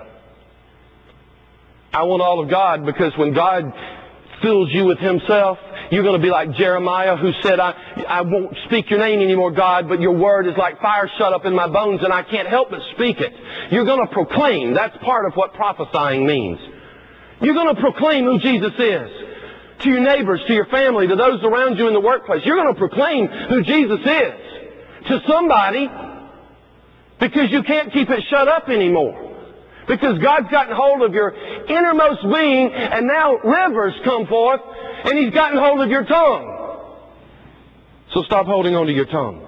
Speaker 1: I want all of God, because when God fills you with Himself, you're going to be like Jeremiah, who said, I, I won't speak your name anymore, God, but your word is like fire shut up in my bones, and I can't help but speak it. You're going to proclaim. That's part of what prophesying means. You're going to proclaim who Jesus is to your neighbors, to your family, to those around you in the workplace. You're going to proclaim who Jesus is to somebody, because you can't keep it shut up anymore. Because God's gotten hold of your innermost being, and now rivers come forth, and He's gotten hold of your tongue. So stop holding on to your tongue.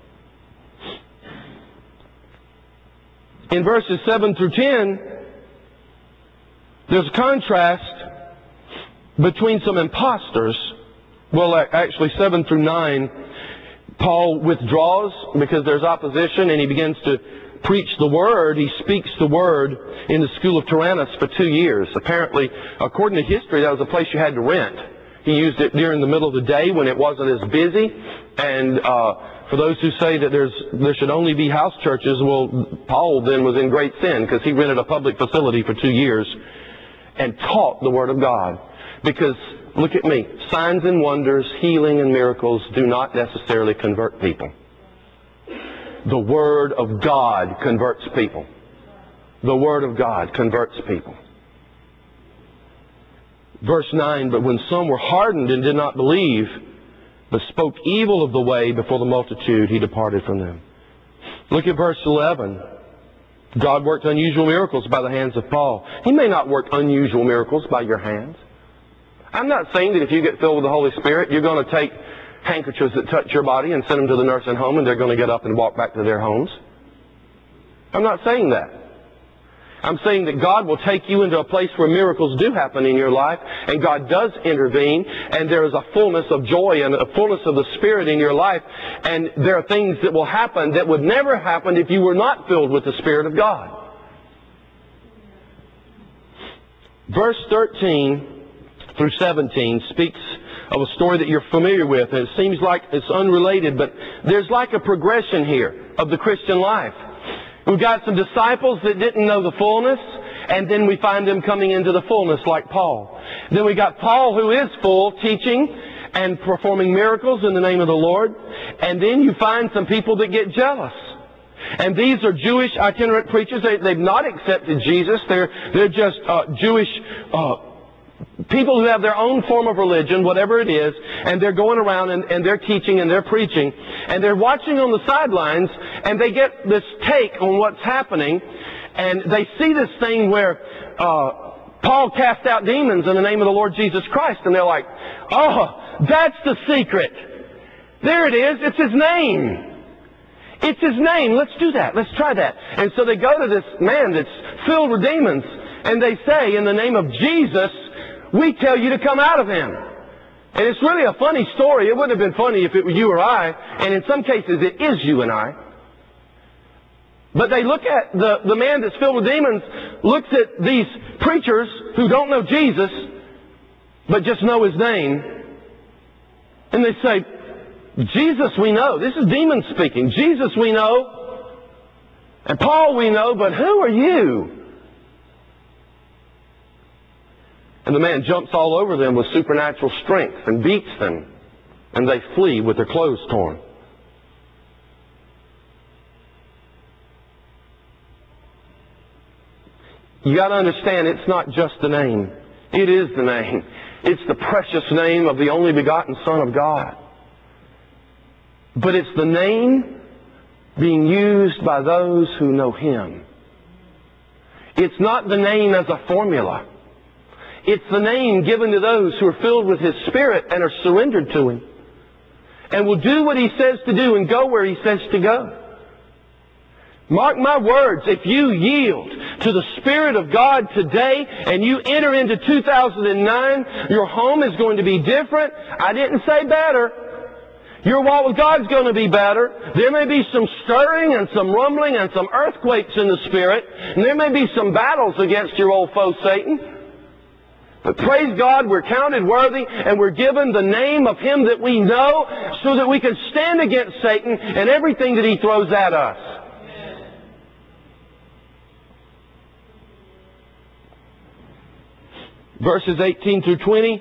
Speaker 1: In verses seven through ten, there's a contrast between some imposters. Well, actually seven through nine, Paul withdraws because there's opposition, and he begins to preach the Word. He speaks the Word in the school of Tyrannus for two years. Apparently, according to history, that was a place you had to rent. He used it during the middle of the day when it wasn't as busy. And uh, for those who say that there's there should only be house churches, well, Paul then was in great sin, because he rented a public facility for two years. and taught the Word of God. Because, look at me, signs and wonders, healing and miracles do not necessarily convert people. The Word of God converts people. The Word of God converts people. Verse nine, but when some were hardened and did not believe, but spoke evil of the way before the multitude, he departed from them. Look at verse eleven. God worked unusual miracles by the hands of Paul. He may not work unusual miracles by your hands. I'm not saying that if you get filled with the Holy Spirit, you're going to take handkerchiefs that touch your body and send them to the nursing home and they're going to get up and walk back to their homes. I'm not saying that. I'm saying that God will take you into a place where miracles do happen in your life, and God does intervene, and there is a fullness of joy and a fullness of the Spirit in your life, and there are things that will happen that would never happen if you were not filled with the Spirit of God. Verse thirteen through seventeen speaks of a story that you're familiar with, and it seems like it's unrelated, but there's like a progression here of the Christian life. We've got some disciples that didn't know the fullness, and then we find them coming into the fullness like Paul. Then we got Paul, who is full, teaching and performing miracles in the name of the Lord. And then you find some people that get jealous. And these are Jewish itinerant preachers. They, they've not accepted Jesus. They're, they're just uh, Jewish uh, people who have their own form of religion, whatever it is, and they're going around and, and they're teaching and they're preaching, and they're watching on the sidelines, and they get this take on what's happening, and they see this thing where uh, Paul cast out demons in the name of the Lord Jesus Christ, and they're like, oh, that's the secret. There it is. It's his name. It's his name. Let's do that. Let's try that. And so they go to this man that's filled with demons, and they say, in the name of Jesus, we tell you to come out of him. And it's really a funny story. It wouldn't have been funny if it were you or I. And in some cases, it is you and I. But they look at the, the man that's filled with demons, looks at these preachers who don't know Jesus, but just know his name. And they say, Jesus we know. This is demons speaking. Jesus we know. And Paul we know, but who are you? And the man jumps all over them with supernatural strength and beats them. And they flee with their clothes torn. You got to understand, it's not just the name. It is the name. It's the precious name of the only begotten Son of God. But it's the name being used by those who know Him. It's not the name as a formula. It's the name given to those who are filled with His Spirit and are surrendered to Him, and will do what He says to do and go where He says to go. Mark my words, if you yield to the Spirit of God today and you enter into two thousand nine, your home is going to be different. I didn't say better. Your walk with God is going to be better. There may be some stirring and some rumbling and some earthquakes in the Spirit, and there may be some battles against your old foe Satan. But praise God, we're counted worthy, and we're given the name of Him that we know, so that we can stand against Satan and everything that he throws at us. Verses eighteen through twenty.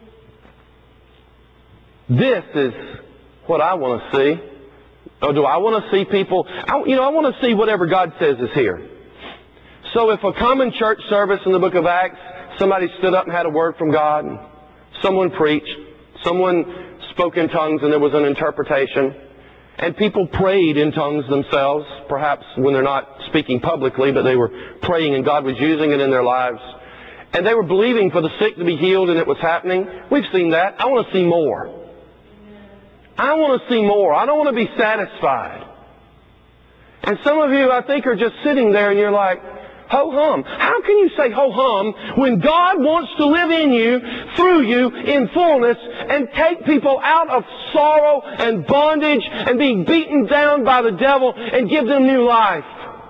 Speaker 1: This is what I want to see. Or do I want to see people? I, you know, I want to see whatever God says is here. So if a common church service in the book of Acts, somebody stood up and had a word from God, and someone preached, someone spoke in tongues and there was an interpretation, and people prayed in tongues themselves, perhaps when they're not speaking publicly, but they were praying and God was using it in their lives. And they were believing for the sick to be healed, and it was happening. We've seen that. I want to see more. I want to see more. I don't want to be satisfied. And some of you, I think, are just sitting there and you're like, ho-hum. How can you say ho-hum when God wants to live in you, through you, in fullness, and take people out of sorrow and bondage and being beaten down by the devil and give them new life?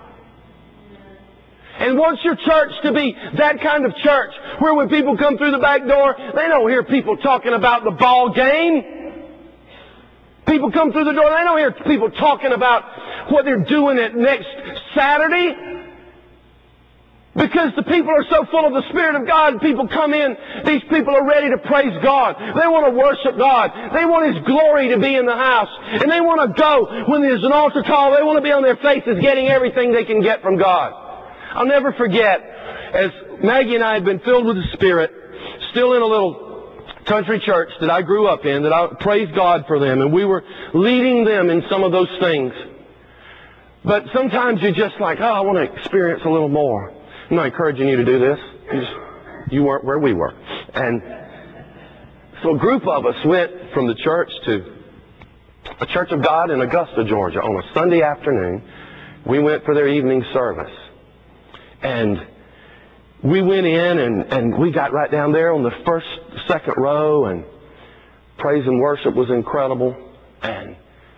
Speaker 1: And wants your church to be that kind of church where when people come through the back door, they don't hear people talking about the ball game. People come through the door, they don't hear people talking about what they're doing at next Saturday. Because the people are so full of the Spirit of God, people come in, these people are ready to praise God. They want to worship God. They want His glory to be in the house. And they want to go, when there's an altar call, they want to be on their faces getting everything they can get from God. I'll never forget, as Maggie and I had been filled with the Spirit, still in a little country church that I grew up in, that I praised God for them, and we were leading them in some of those things. But sometimes you're just like, oh, I want to experience a little more. I'm not encouraging you to do this. You, just, you weren't where we were. And so a group of us went from the church to a Church of God in Augusta, Georgia on a Sunday afternoon. We went for their evening service. And we went in and, and we got right down there on the first, second row, and praise and worship was incredible. And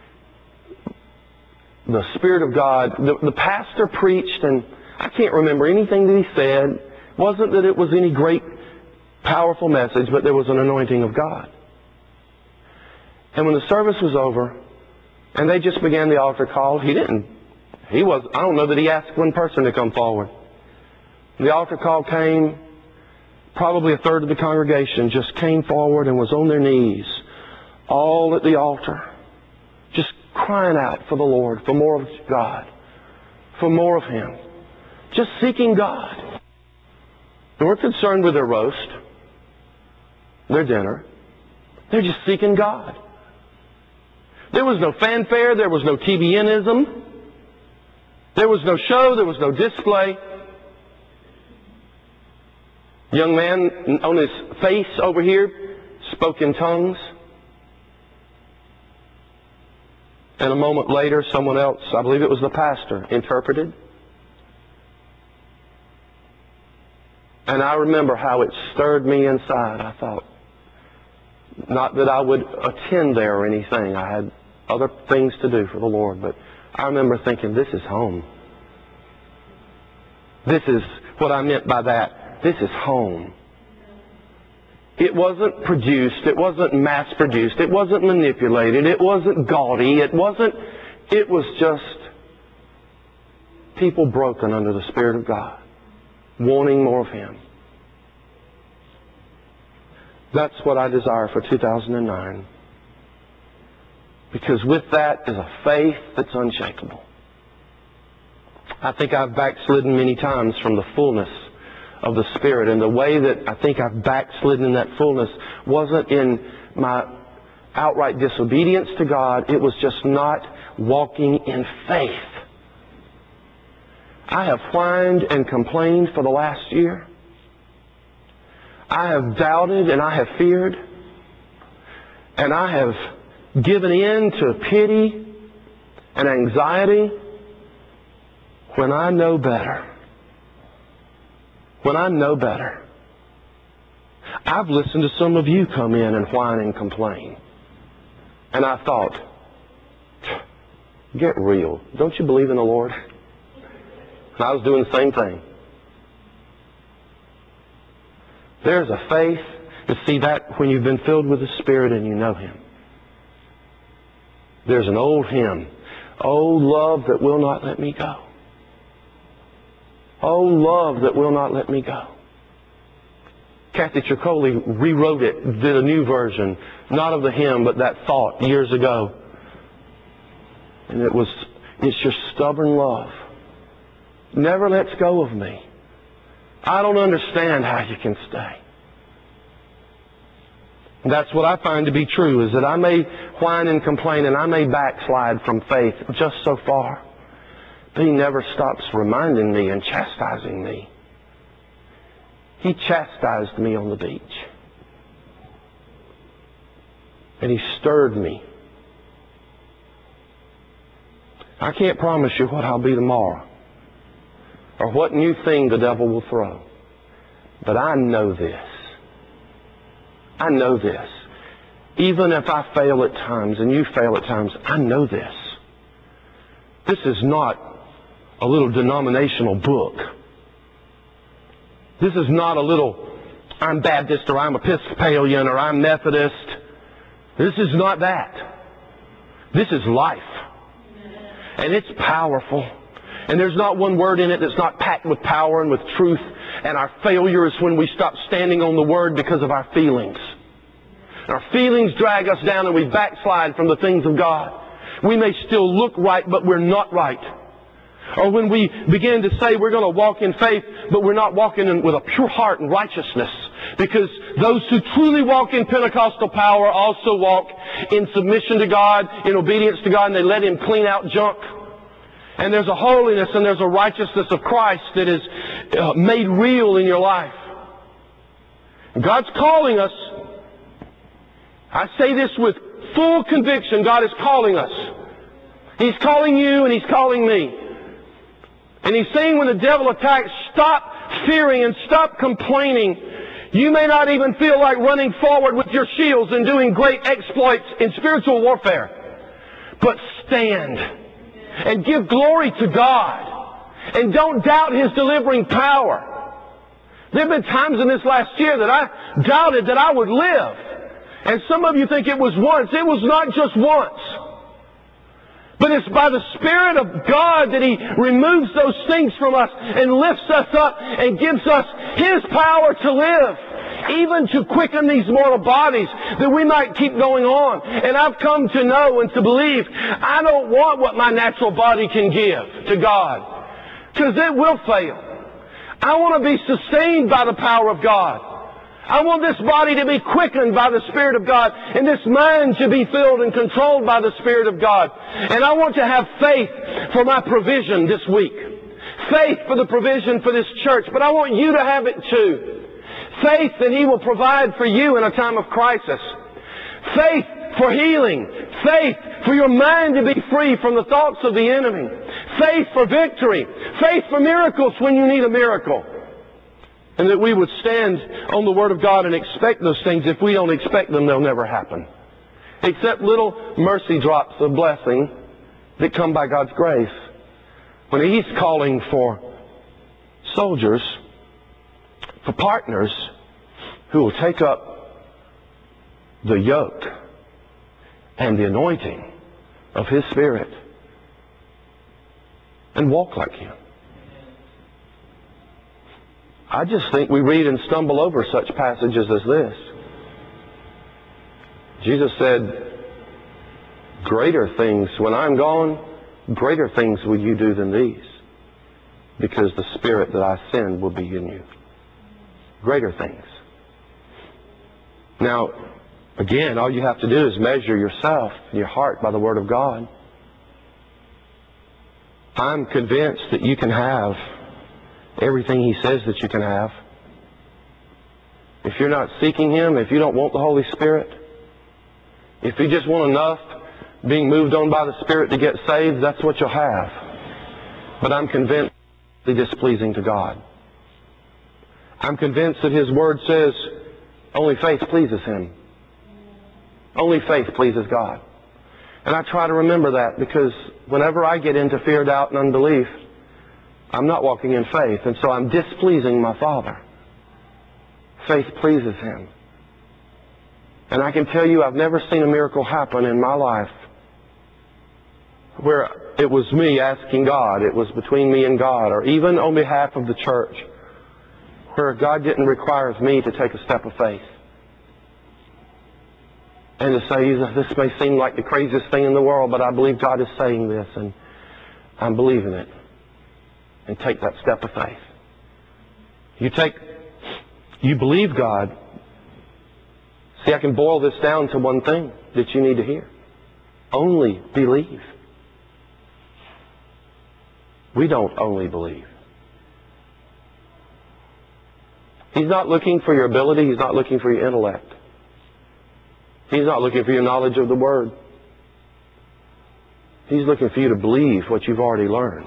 Speaker 1: the Spirit of God, the, the pastor preached, and I can't remember anything that he said. It wasn't that it was any great, powerful message, but there was an anointing of God. And when the service was over, and they just began the altar call, he didn't. He was, I don't know that he asked one person to come forward. The altar call came, probably a third of the congregation just came forward and was on their knees, all at the altar, just crying out for the Lord, for more of God, for more of Him. Just seeking God. They weren't concerned with their roast, their dinner. They're just seeking God. There was no fanfare. There was no T B N-ism. There was no show. There was no display. Young man on his face over here spoke in tongues. And a moment later, someone else, I believe it was the pastor, interpreted. And I remember how it stirred me inside. I thought, not that I would attend there or anything. I had other things to do for the Lord. But I remember thinking, this is home. This is what I meant by that. This is home. It wasn't produced. It wasn't mass-produced. It wasn't manipulated. It wasn't gaudy. It wasn't... It was just people broken under the Spirit of God, wanting more of Him. That's what I desire for two thousand nine. Because with that is a faith that's unshakable. I think I've backslidden many times from the fullness of the Spirit. And the way that I think I've backslidden in that fullness wasn't in my outright disobedience to God. It was just not walking in faith. I have whined and complained for the last year. I have doubted and I have feared. And I have given in to pity and anxiety when I know better. When I know better. I've listened to some of you come in and whine and complain. And I thought, get real. Don't you believe in the Lord? And I was doing the same thing. There's a faith to see that when you've been filled with the Spirit and you know Him. There's an old hymn. Oh, love that will not let me go. Oh, love that will not let me go. Kathy Tricoli rewrote it, did a new version, not of the hymn, but that thought years ago. And it was, it's your stubborn love. Never lets go of me. I don't understand how you can stay. And that's what I find to be true, is that I may whine and complain and I may backslide from faith just so far. But He never stops reminding me and chastising me. He chastised me on the beach. And He stirred me. I can't promise you what I'll be tomorrow, or what new thing the devil will throw. But I know this. I know this. Even if I fail at times and you fail at times, I know this. This is not a little denominational book. This is not a little, I'm Baptist or I'm Episcopalian or I'm Methodist. This is not that. This is life. And it's powerful. And there's not one word in it that's not packed with power and with truth. And our failure is when we stop standing on the Word because of our feelings. Our feelings drag us down and we backslide from the things of God. We may still look right, but we're not right. Or when we begin to say we're going to walk in faith, but we're not walking in with a pure heart and righteousness. Because those who truly walk in Pentecostal power also walk in submission to God, in obedience to God, and they let Him clean out junk. And there's a holiness and there's a righteousness of Christ that is uh, made real in your life. God's calling us. I say this with full conviction. God is calling us. He's calling you and He's calling me. And He's saying when the devil attacks, stop fearing and stop complaining. You may not even feel like running forward with your shields and doing great exploits in spiritual warfare. But stand and give glory to God. And don't doubt His delivering power. There have been times in this last year that I doubted that I would live. And some of you think it was once. It was not just once. But it's by the Spirit of God that He removes those things from us and lifts us up and gives us His power to live, even to quicken these mortal bodies, that we might keep going on. And I've come to know and to believe I don't want what my natural body can give to God, because it will fail. I want to be sustained by the power of God. I want this body to be quickened by the Spirit of God, and this mind to be filled and controlled by the Spirit of God. And I want to have faith for my provision this week. Faith for the provision for this church. But I want you to have it too. Faith that He will provide for you in a time of crisis. Faith for healing. Faith for your mind to be free from the thoughts of the enemy. Faith for victory. Faith for miracles when you need a miracle. And that we would stand on the Word of God and expect those things. If we don't expect them, they'll never happen. Except little mercy drops of blessing that come by God's grace. When He's calling for soldiers, for partners who will take up the yoke and the anointing of His Spirit and walk like Him. I just think we read and stumble over such passages as this. Jesus said, greater things, when I'm gone, greater things will you do than these, because the Spirit that I send will be in you. Greater things. Now, again, all you have to do is measure yourself and your heart by the Word of God. I'm convinced that you can have everything He says that you can have. If you're not seeking Him, if you don't want the Holy Spirit, if you just want enough being moved on by the Spirit to get saved, that's what you'll have. But I'm convinced it's displeasing to God. I'm convinced that His Word says only faith pleases Him. Only faith pleases God. And I try to remember that, because whenever I get into fear, doubt, and unbelief, I'm not walking in faith, and so I'm displeasing my Father. Faith pleases Him. And I can tell you I've never seen a miracle happen in my life where it was me asking God, it was between me and God, or even on behalf of the church, where God didn't require of me to take a step of faith. And to say, this may seem like the craziest thing in the world, but I believe God is saying this, and I'm believing it. And take that step of faith. You take, you believe God. See, I can boil this down to one thing that you need to hear. Only believe. We don't only believe. He's not looking for your ability. He's not looking for your intellect. He's not looking for your knowledge of the Word. He's looking for you to believe what you've already learned.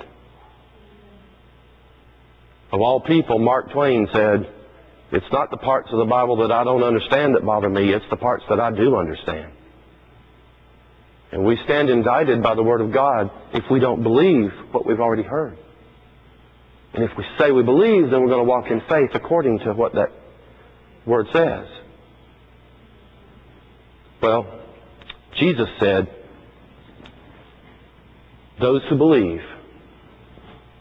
Speaker 1: Of all people, Mark Twain said, it's not the parts of the Bible that I don't understand that bother me, it's the parts that I do understand. And we stand indicted by the Word of God if we don't believe what we've already heard. And if we say we believe, then we're going to walk in faith according to what that Word says. Well, Jesus said, those who believe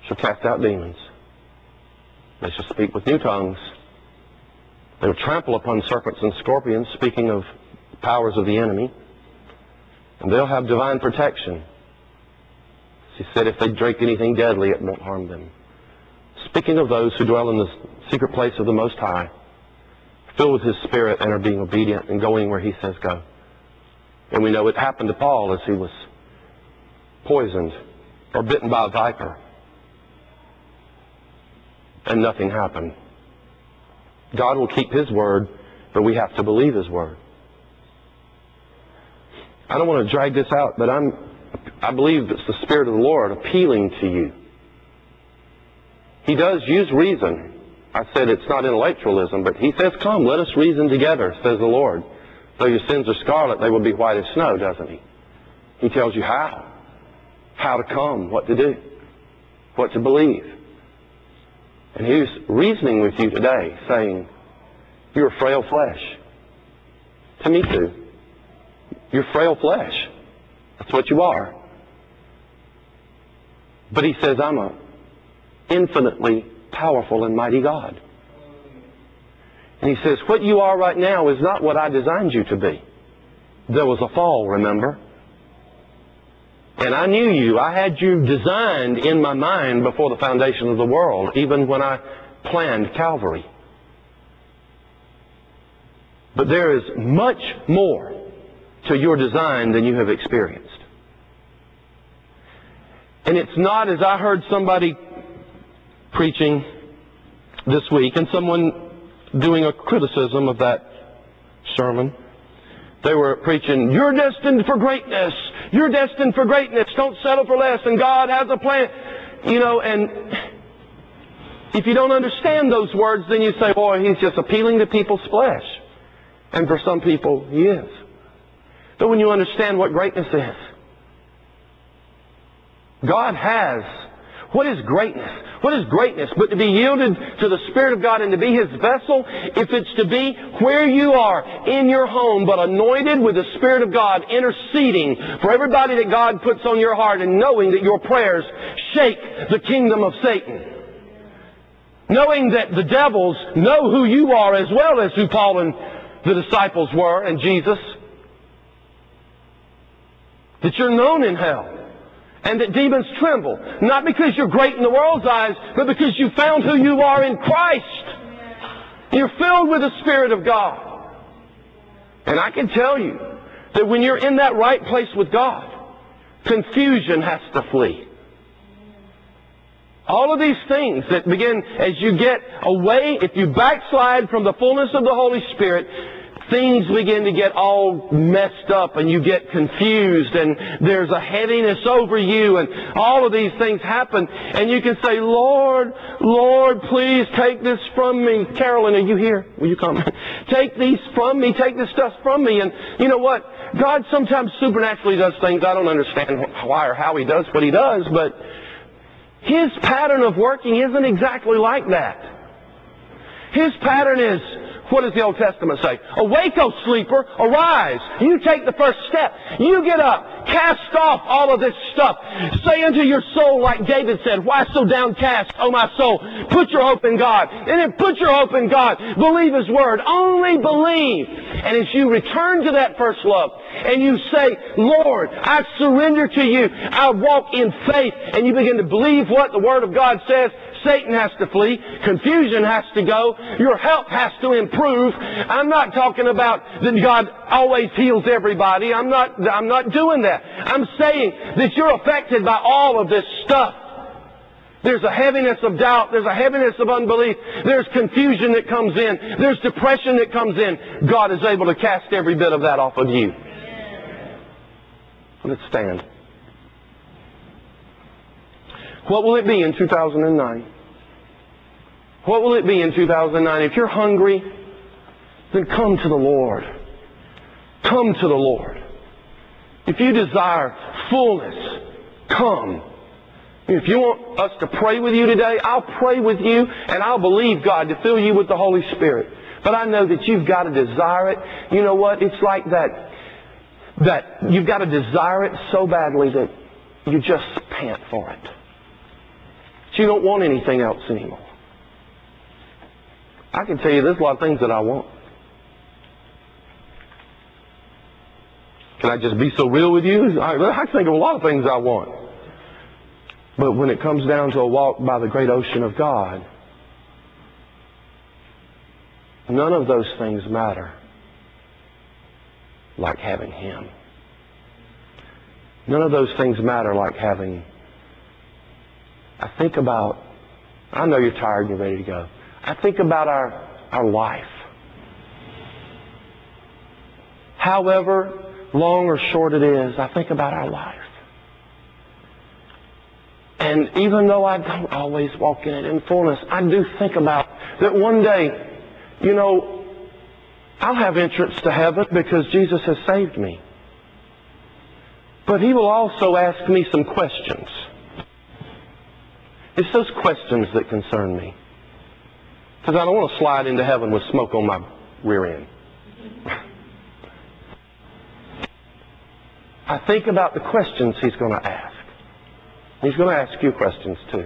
Speaker 1: shall cast out demons. They shall speak with new tongues. They will trample upon serpents and scorpions, speaking of powers of the enemy. And they'll have divine protection. She said if they drink anything deadly, it won't harm them. Speaking of those who dwell in the secret place of the Most High, filled with His Spirit and are being obedient and going where He says go. And we know it happened to Paul as he was poisoned or bitten by a viper. And nothing happened. God will keep His word, but we have to believe His word. I don't want to drag this out, but I'm, I believe it's the Spirit of the Lord appealing to you. He does use reason. I said it's not intellectualism, but He says, come, let us reason together, says the Lord. Though your sins are scarlet, they will be white as snow, doesn't He? He tells you how. How to come, what to do, what to believe. And He's reasoning with you today, saying, you're a frail flesh. To me too. You're frail flesh. That's what you are. But He says, I'm a infinitely powerful and mighty God. And He says, what you are right now is not what I designed you to be. There was a fall, remember? And I knew you. I had you designed in my mind before the foundation of the world, even when I planned Calvary. But there is much more to your design than you have experienced. And it's not, as I heard somebody preaching this week, and someone doing a criticism of that sermon. They were preaching, you're destined for greatness. You're destined for greatness. Don't settle for less. And God has a plan. You know, and if you don't understand those words, then you say, boy, he's just appealing to people's flesh. And for some people, he is. But when you understand what greatness is, God has. What is greatness? What is greatness but to be yielded to the Spirit of God and to be His vessel? If it's to be where you are, in your home, but anointed with the Spirit of God, interceding for everybody that God puts on your heart and knowing that your prayers shake the kingdom of Satan. Knowing that the devils know who you are as well as who Paul and the disciples were and Jesus. That you're known in hell. And that demons tremble. Not because you're great in the world's eyes, but because you found who you are in Christ. You're filled with the Spirit of God. And I can tell you that when you're in that right place with God, confusion has to flee. All of these things that begin as you get away, if you backslide from the fullness of the Holy Spirit, things begin to get all messed up and you get confused and there's a heaviness over you and all of these things happen and you can say, Lord, Lord, please take this from me. Carolyn, are you here? Will you come? Take these from me. Take this stuff from me. And you know what? God sometimes supernaturally does things. I don't understand why or how He does what He does, but His pattern of working isn't exactly like that. His pattern is, what does the Old Testament say? Awake, O sleeper, arise. You take the first step. You get up. Cast off all of this stuff. Say unto your soul, like David said, why so downcast, O my soul? Put your hope in God. And then put your hope in God. Believe His Word. Only believe. And as you return to that first love, and you say, Lord, I surrender to you. I walk in faith. And you begin to believe what the Word of God says. Satan has to flee. Confusion has to go. Your health has to improve. I'm not talking about that God always heals everybody. I'm not, I'm not doing that. I'm saying that you're affected by all of this stuff. There's a heaviness of doubt. There's a heaviness of unbelief. There's confusion that comes in. There's depression that comes in. God is able to cast every bit of that off of you. Let's stand. What will it be in two thousand nine? What will it be in two thousand nine? If you're hungry, then come to the Lord. Come to the Lord. If you desire fullness, come. If you want us to pray with you today, I'll pray with you and I'll believe God to fill you with the Holy Spirit. But I know that you've got to desire it. You know what? It's like that, that you've got to desire it so badly that you just pant for it. you don't want anything else anymore. I can tell you there's a lot of things that I want. Can I just be so real with you? I, I think of a lot of things I want. But when it comes down to a walk by the great ocean of God, none of those things matter like having Him. None of those things matter like having... I think about... I know you're tired and you're ready to go. I think about our, our life. However long or short it is, I think about our life. And even though I don't always walk in it in fullness, I do think about that one day, you know, I'll have entrance to heaven because Jesus has saved me. But He will also ask me some questions. It's those questions that concern me. Because I don't want to slide into heaven with smoke on my rear end. I think about the questions He's going to ask. He's going to ask you questions too.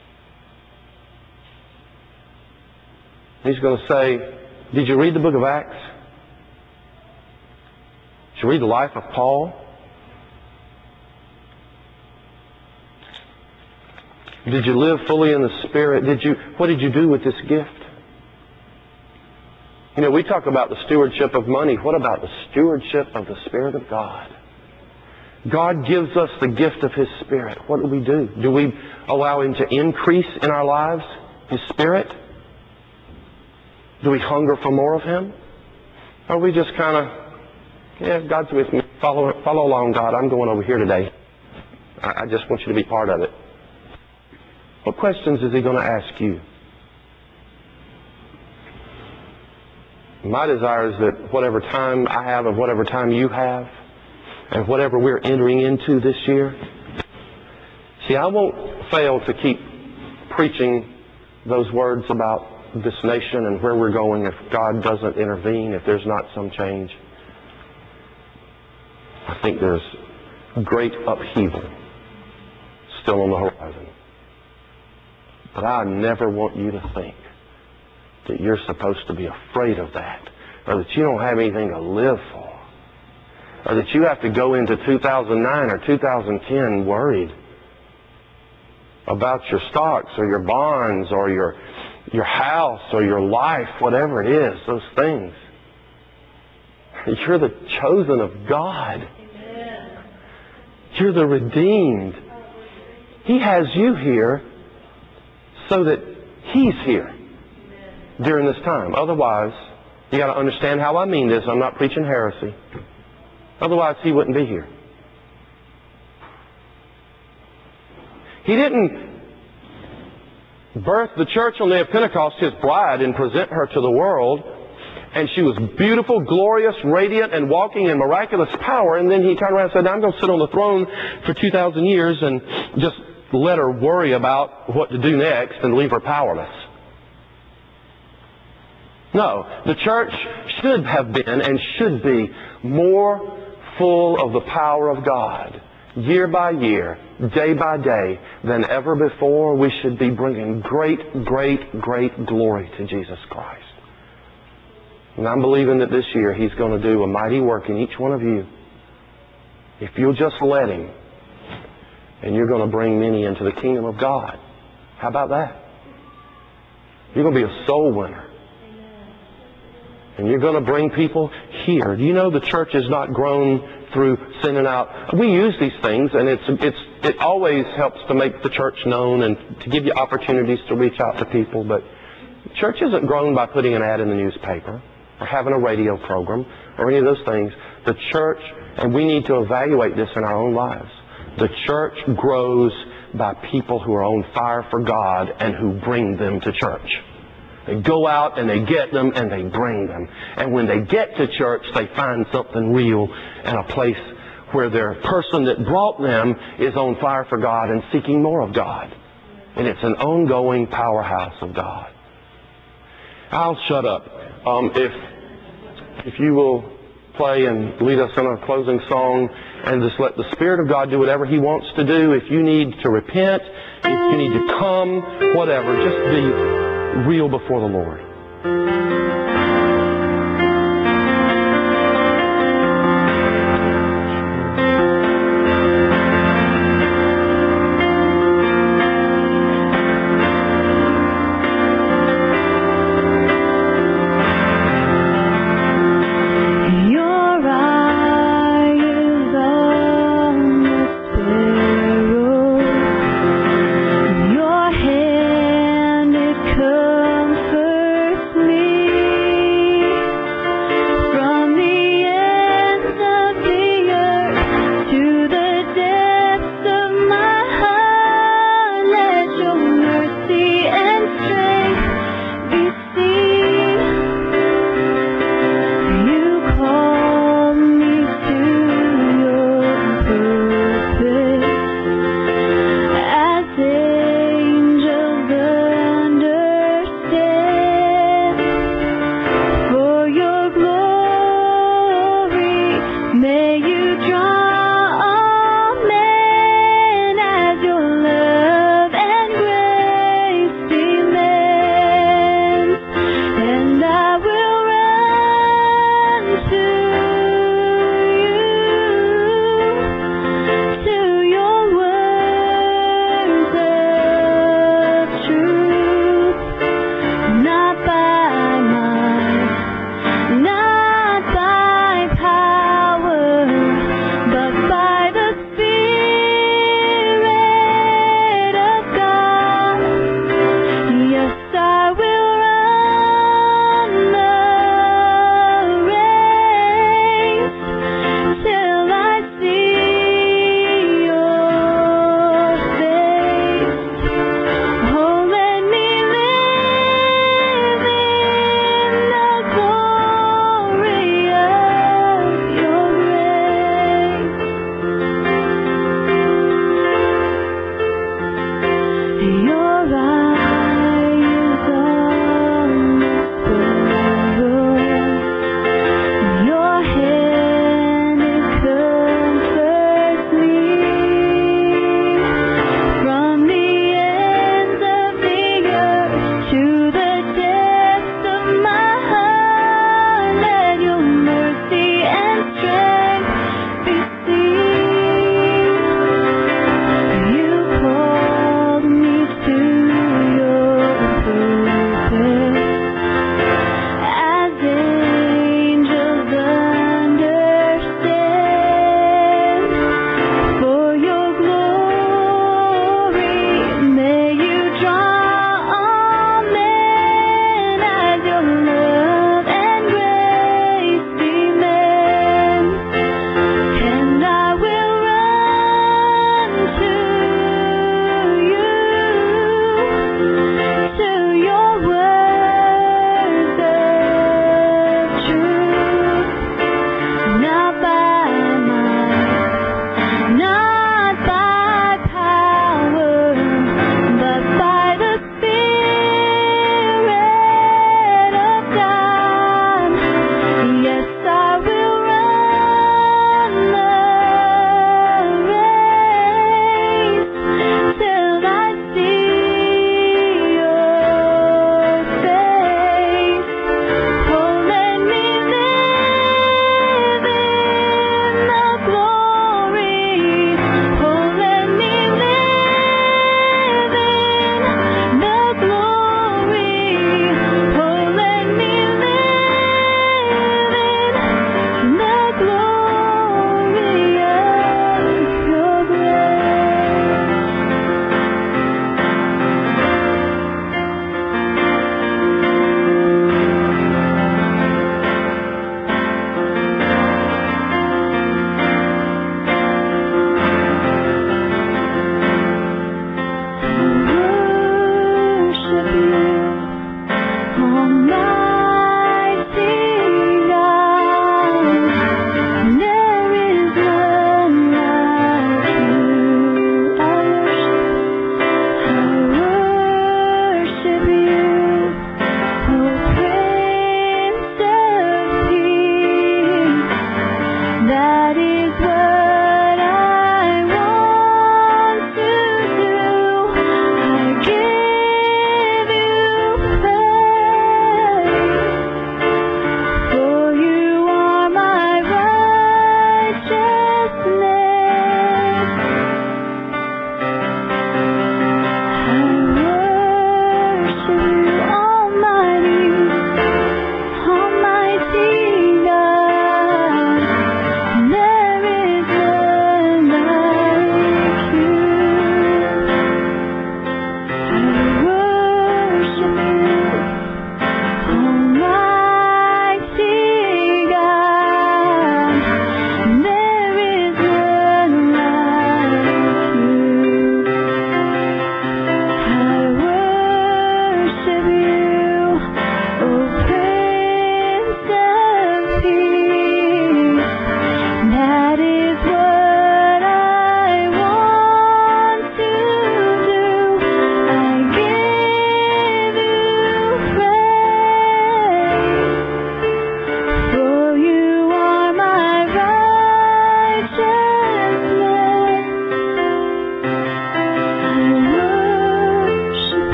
Speaker 1: He's going to say, did you read the book of Acts? Did you read the life of Paul? Did you live fully in the Spirit? Did you? What did you do with this gift? You know, we talk about the stewardship of money. What about the stewardship of the Spirit of God? God gives us the gift of His Spirit. What do we do? Do we allow Him to increase in our lives, His Spirit? Do we hunger for more of Him? Or we just kind of, yeah, God's with me. Follow, follow along, God. I'm going over here today. I, I just want you to be part of it. What questions is He going to ask you? My desire is that whatever time I have and whatever time you have, and whatever we're entering into this year, see, I won't fail to keep preaching those words about this nation and where we're going if God doesn't intervene, if there's not some change. I think there's great upheaval still on the horizon. But I never want you to think that you're supposed to be afraid of that, or that you don't have anything to live for, or that you have to go into two thousand nine or two thousand ten worried about your stocks or your bonds or your, your house or your life, whatever it is, those things. You're the chosen of God. Amen. You're the redeemed. He has you here so that He's here during this time. Otherwise, you got to understand how I mean this. I'm not preaching heresy. Otherwise, He wouldn't be here. He didn't birth the church on the day of Pentecost, His bride, and present her to the world, and she was beautiful, glorious, radiant, and walking in miraculous power, and then He turned around and said, I'm going to sit on the throne for two thousand years and just let her worry about what to do next and leave her powerless. No, the church should have been and should be more full of the power of God, year by year, day by day, than ever before. We should be bringing great, great, great glory to Jesus Christ. And I'm believing that this year He's going to do a mighty work in each one of you. If you'll just let Him, and you're going to bring many into the kingdom of God. How about that? You're going to be a soul winner. And you're going to bring people here. Do you know the church is not grown through sending out? We use these things, and it's it's it always helps to make the church known and to give you opportunities to reach out to people. But the church isn't grown by putting an ad in the newspaper or having a radio program or any of those things. The church, and we need to evaluate this in our own lives, the church grows by people who are on fire for God and who bring them to church. They go out and they get them and they bring them. And when they get to church, they find something real and a place where their person that brought them is on fire for God and seeking more of God. And it's an ongoing powerhouse of God. I'll shut up. Um, if, if you will play and lead us in a closing song, and just let the Spirit of God do whatever He wants to do. If you need to repent, if you need to come, whatever, just be real before the Lord.
Speaker 2: Your hand, it comforts me.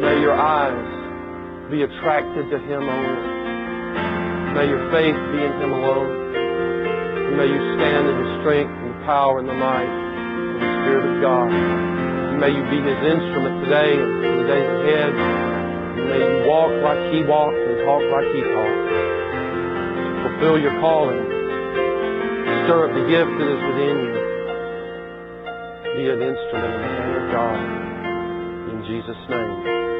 Speaker 1: May your eyes be attracted to Him only. May your faith be in Him alone. And may you stand in the strength and the power and the might of the Spirit of God. And may you be His instrument today and in the days ahead. And may you walk like He walked and talk like He talked. Fulfill your calling. Stir up the gift that is within you. Be an instrument in the hand of God. In Jesus' name.